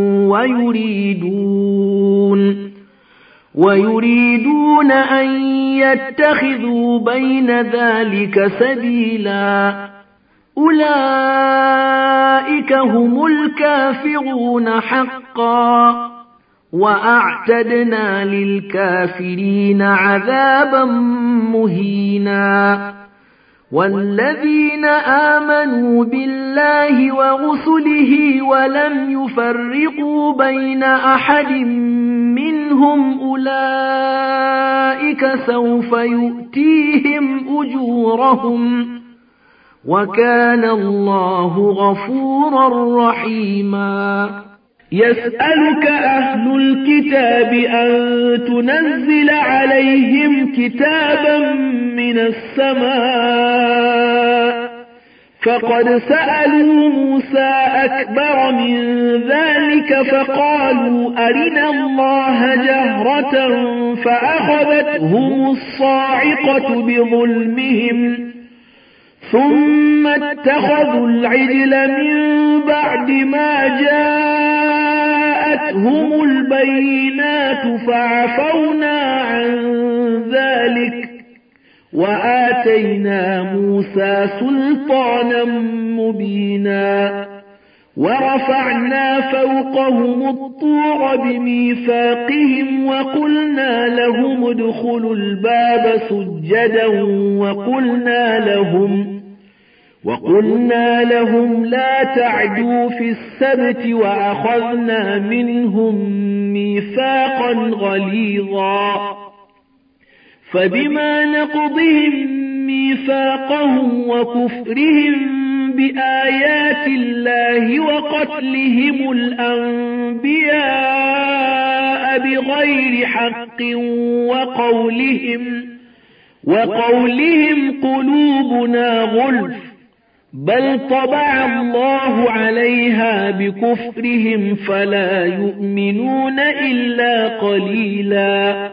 ويريدون ويريدون أن يتخذوا بين ذلك سبيلا أولئك هم الكافرون حقا وأعتدنا للكافرين عذابا مهينا والذين آمنوا بالله ورسله ولم يفرقوا بين أحد منهم أولئك سوف يؤتيهم أجورهم وكان الله غفورا رحيما يسألك أهل الكتاب أن تنزل عليهم كتابا من السماء فقد سألوا موسى أكبر من ذلك فقالوا أرنا الله جهرة فأخذتهم الصاعقة بظلمهم ثم اتخذوا العجل من بعد ما جاءتهم البينات فعفونا عن ذلك وآتينا موسى سلطانا مبينا ورفعنا فوقهم الطور بميثاقهم وقلنا لهم ادخلوا الباب سجدا وقلنا لهم وقلنا لهم لا تعدوا في السبت وأخذنا منهم ميثاقا غليظا فبما نقضهم ميثاقهم وكفرهم بآيات الله وقتلهم الأنبياء بغير حق وقولهم وقولهم قلوبنا غلف بل طبع الله عليها بكفرهم فلا يؤمنون إلا قليلا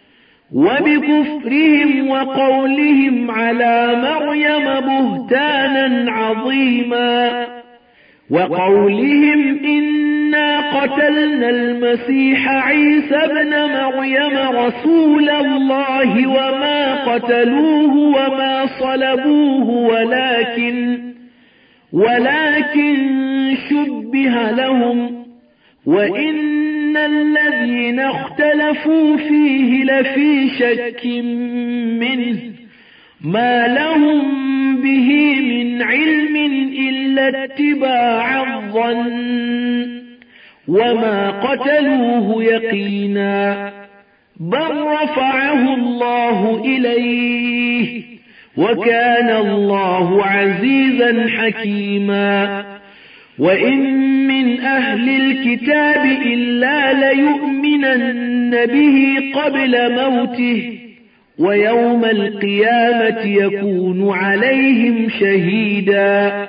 وبكفرهم وقولهم على مريم بهتانا عظيما وقولهم إنا قتلنا المسيح عيسى ابن مريم رسول الله وما قتلوه وما صلبوه ولكن ولكن شبه لهم وإن الذين اختلفوا فيه لفي شك منه ما لهم به من علم إلا اتباع الظن وما قتلوه يقينا بل رفعه الله إليه وكان الله عزيزا حكيما وإن من أهل الكتاب إلا ليؤمنن به قبل موته ويوم القيامة يكون عليهم شهيدا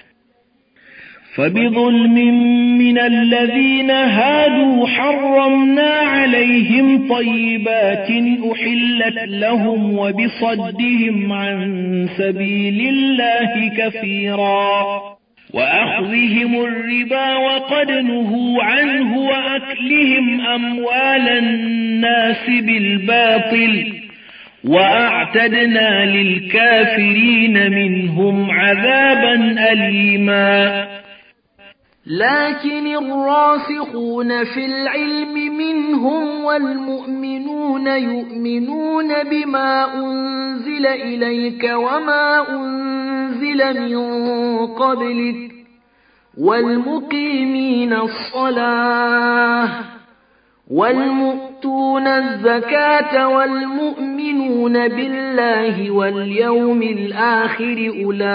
فبظلم من الذين هادوا حرمنا عليهم طيبات أحلت لهم وبصدهم عن سبيل الله كثيرا وأخذهم الربا وقد نهوا عنه وأكلهم أموال الناس بالباطل وأعتدنا للكافرين منهم عذابا أليما لكن الراسخون في العلم منهم والمؤمنون يؤمنون بما أنزل إليك وما أنزل من قبلك والمقيمين الصلاة والمؤتون الزكاة والمؤمنون بالله واليوم الآخر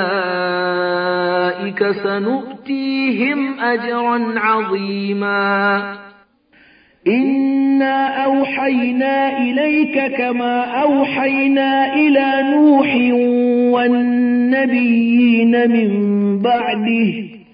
أولئك سنؤتيهم أجرا عظيما إنا أوحينا إليك كما أوحينا إلى نوح والنبيين من بعده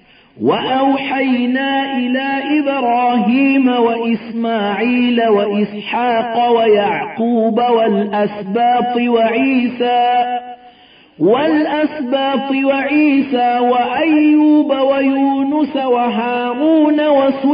وأوحينا إلى إبراهيم وإسماعيل وإسحاق ويعقوب والأسباط وعيسى والأسباط وعيسى وأيوب ويونس وهارون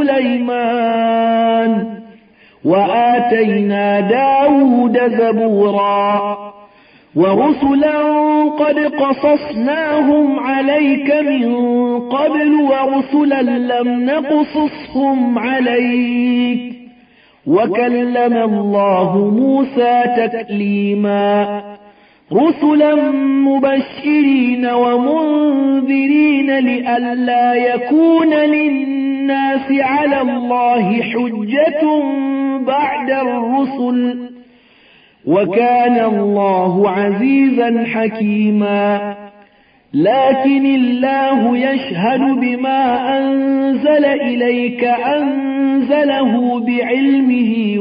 وسليمان وآتينا داود زبورا ورسلا قد قصصناهم عليك من قبل ورسلا لم نقصصهم عليك وكلم الله موسى تكليما رسلا مبشرين ومنذرين لئلا يكون للناس على الله حجة بعد الرسل وكان الله عزيزا حكيما لكن الله يشهد بما أنزل إليك أنزله بعلمه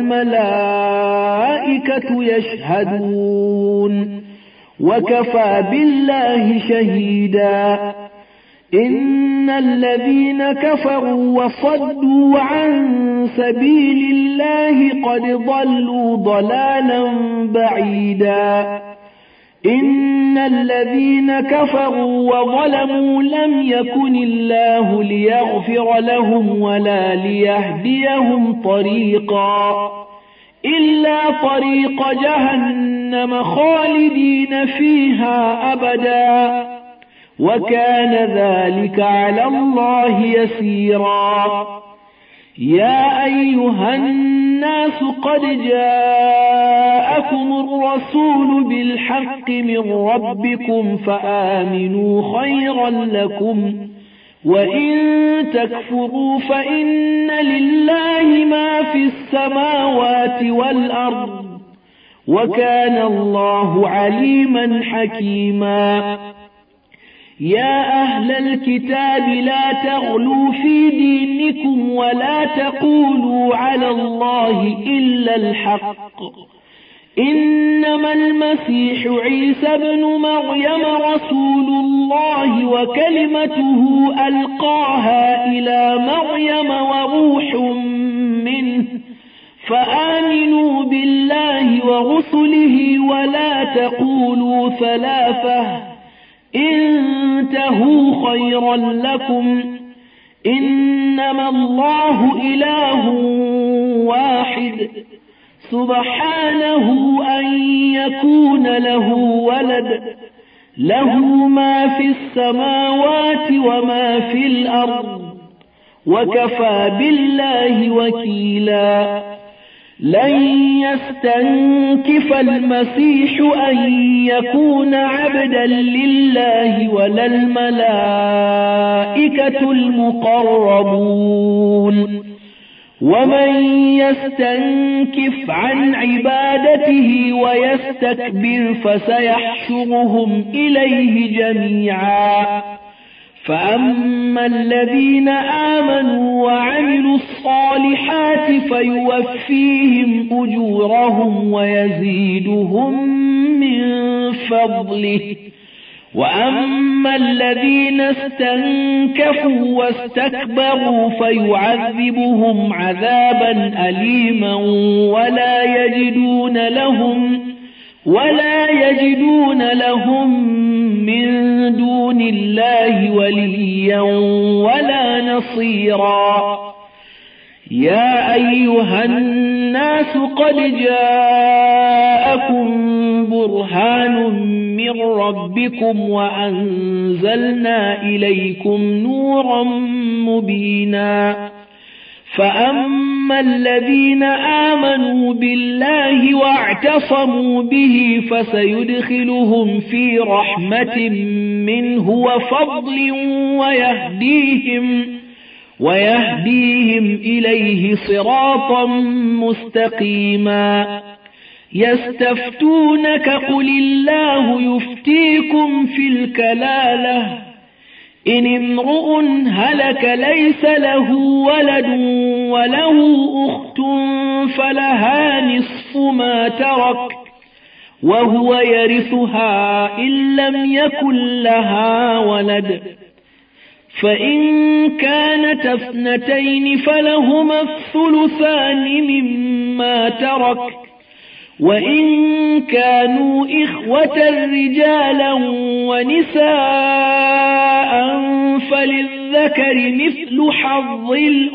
والملائكة يشهدون وكفى بالله شهيدا إن الذين كفروا وصدوا عن سبيل الله قد ضلوا ضلالا بعيدا إن الذين كفروا وظلموا لم يكن الله ليغفر لهم ولا ليهديهم طريقا إلا طريق جهنم خالدين فيها أبدا وكان ذلك على الله يسيرا يا أيها الناس قد جاءكم الرسول بالحق من ربكم فآمنوا خيرا لكم وإن تكفروا فإن لله ما في السماوات والأرض وكان الله عليما حكيما يا أهل الكتاب لا تغلوا في دينكم ولا تقولوا على الله إلا الحق إنما المسيح عيسى بن مريم رسول الله وكلمته ألقاها إلى مريم وروح منه فآمنوا بالله ورسله ولا تقولوا ثلاثة انتهوا خيرا لكم إنما الله إله واحد سبحانه أن يكون له ولد له ما في السماوات وما في الأرض وكفى بالله وكيلا لن يستنكف المسيح أن يكون عبدا لله ولا الملائكة المقربون ومن يستنكف عن عبادته ويستكبر فسيحشرهم إليه جميعا فأما الذين آمنوا وعملوا الصالحات فيوفيهم أجورهم ويزيدهم من فضله وأما الذين استنكفوا واستكبروا فيعذبهم عذابا أليما ولا يجدون لهم ولا يجدون لهم من دون الله وليا ولا نصيرا يا أيها الناس قد جاءكم برهان من ربكم وأنزلنا إليكم نورا مبينا فأما الذين آمنوا بالله واعتصموا به فسيدخلهم في رحمة منه وفضل ويهديهم ويهديهم إليه صراطا مستقيما يستفتونك قل الله يفتيكم في الكلالة إن امرؤ هلك ليس له ولد وله أخت فلها نصف ما ترك وهو يرثها إن لم يكن لها ولد فإن كانت اثنتين فلهما الثلثان مما ترك وإن كانوا إخوة رجالا ونساء فللذكر مثل حظ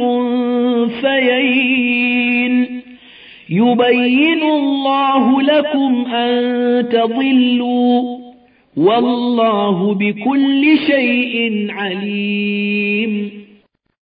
الأنثيين يبين الله لكم أن تضلوا والله بكل شيء عليم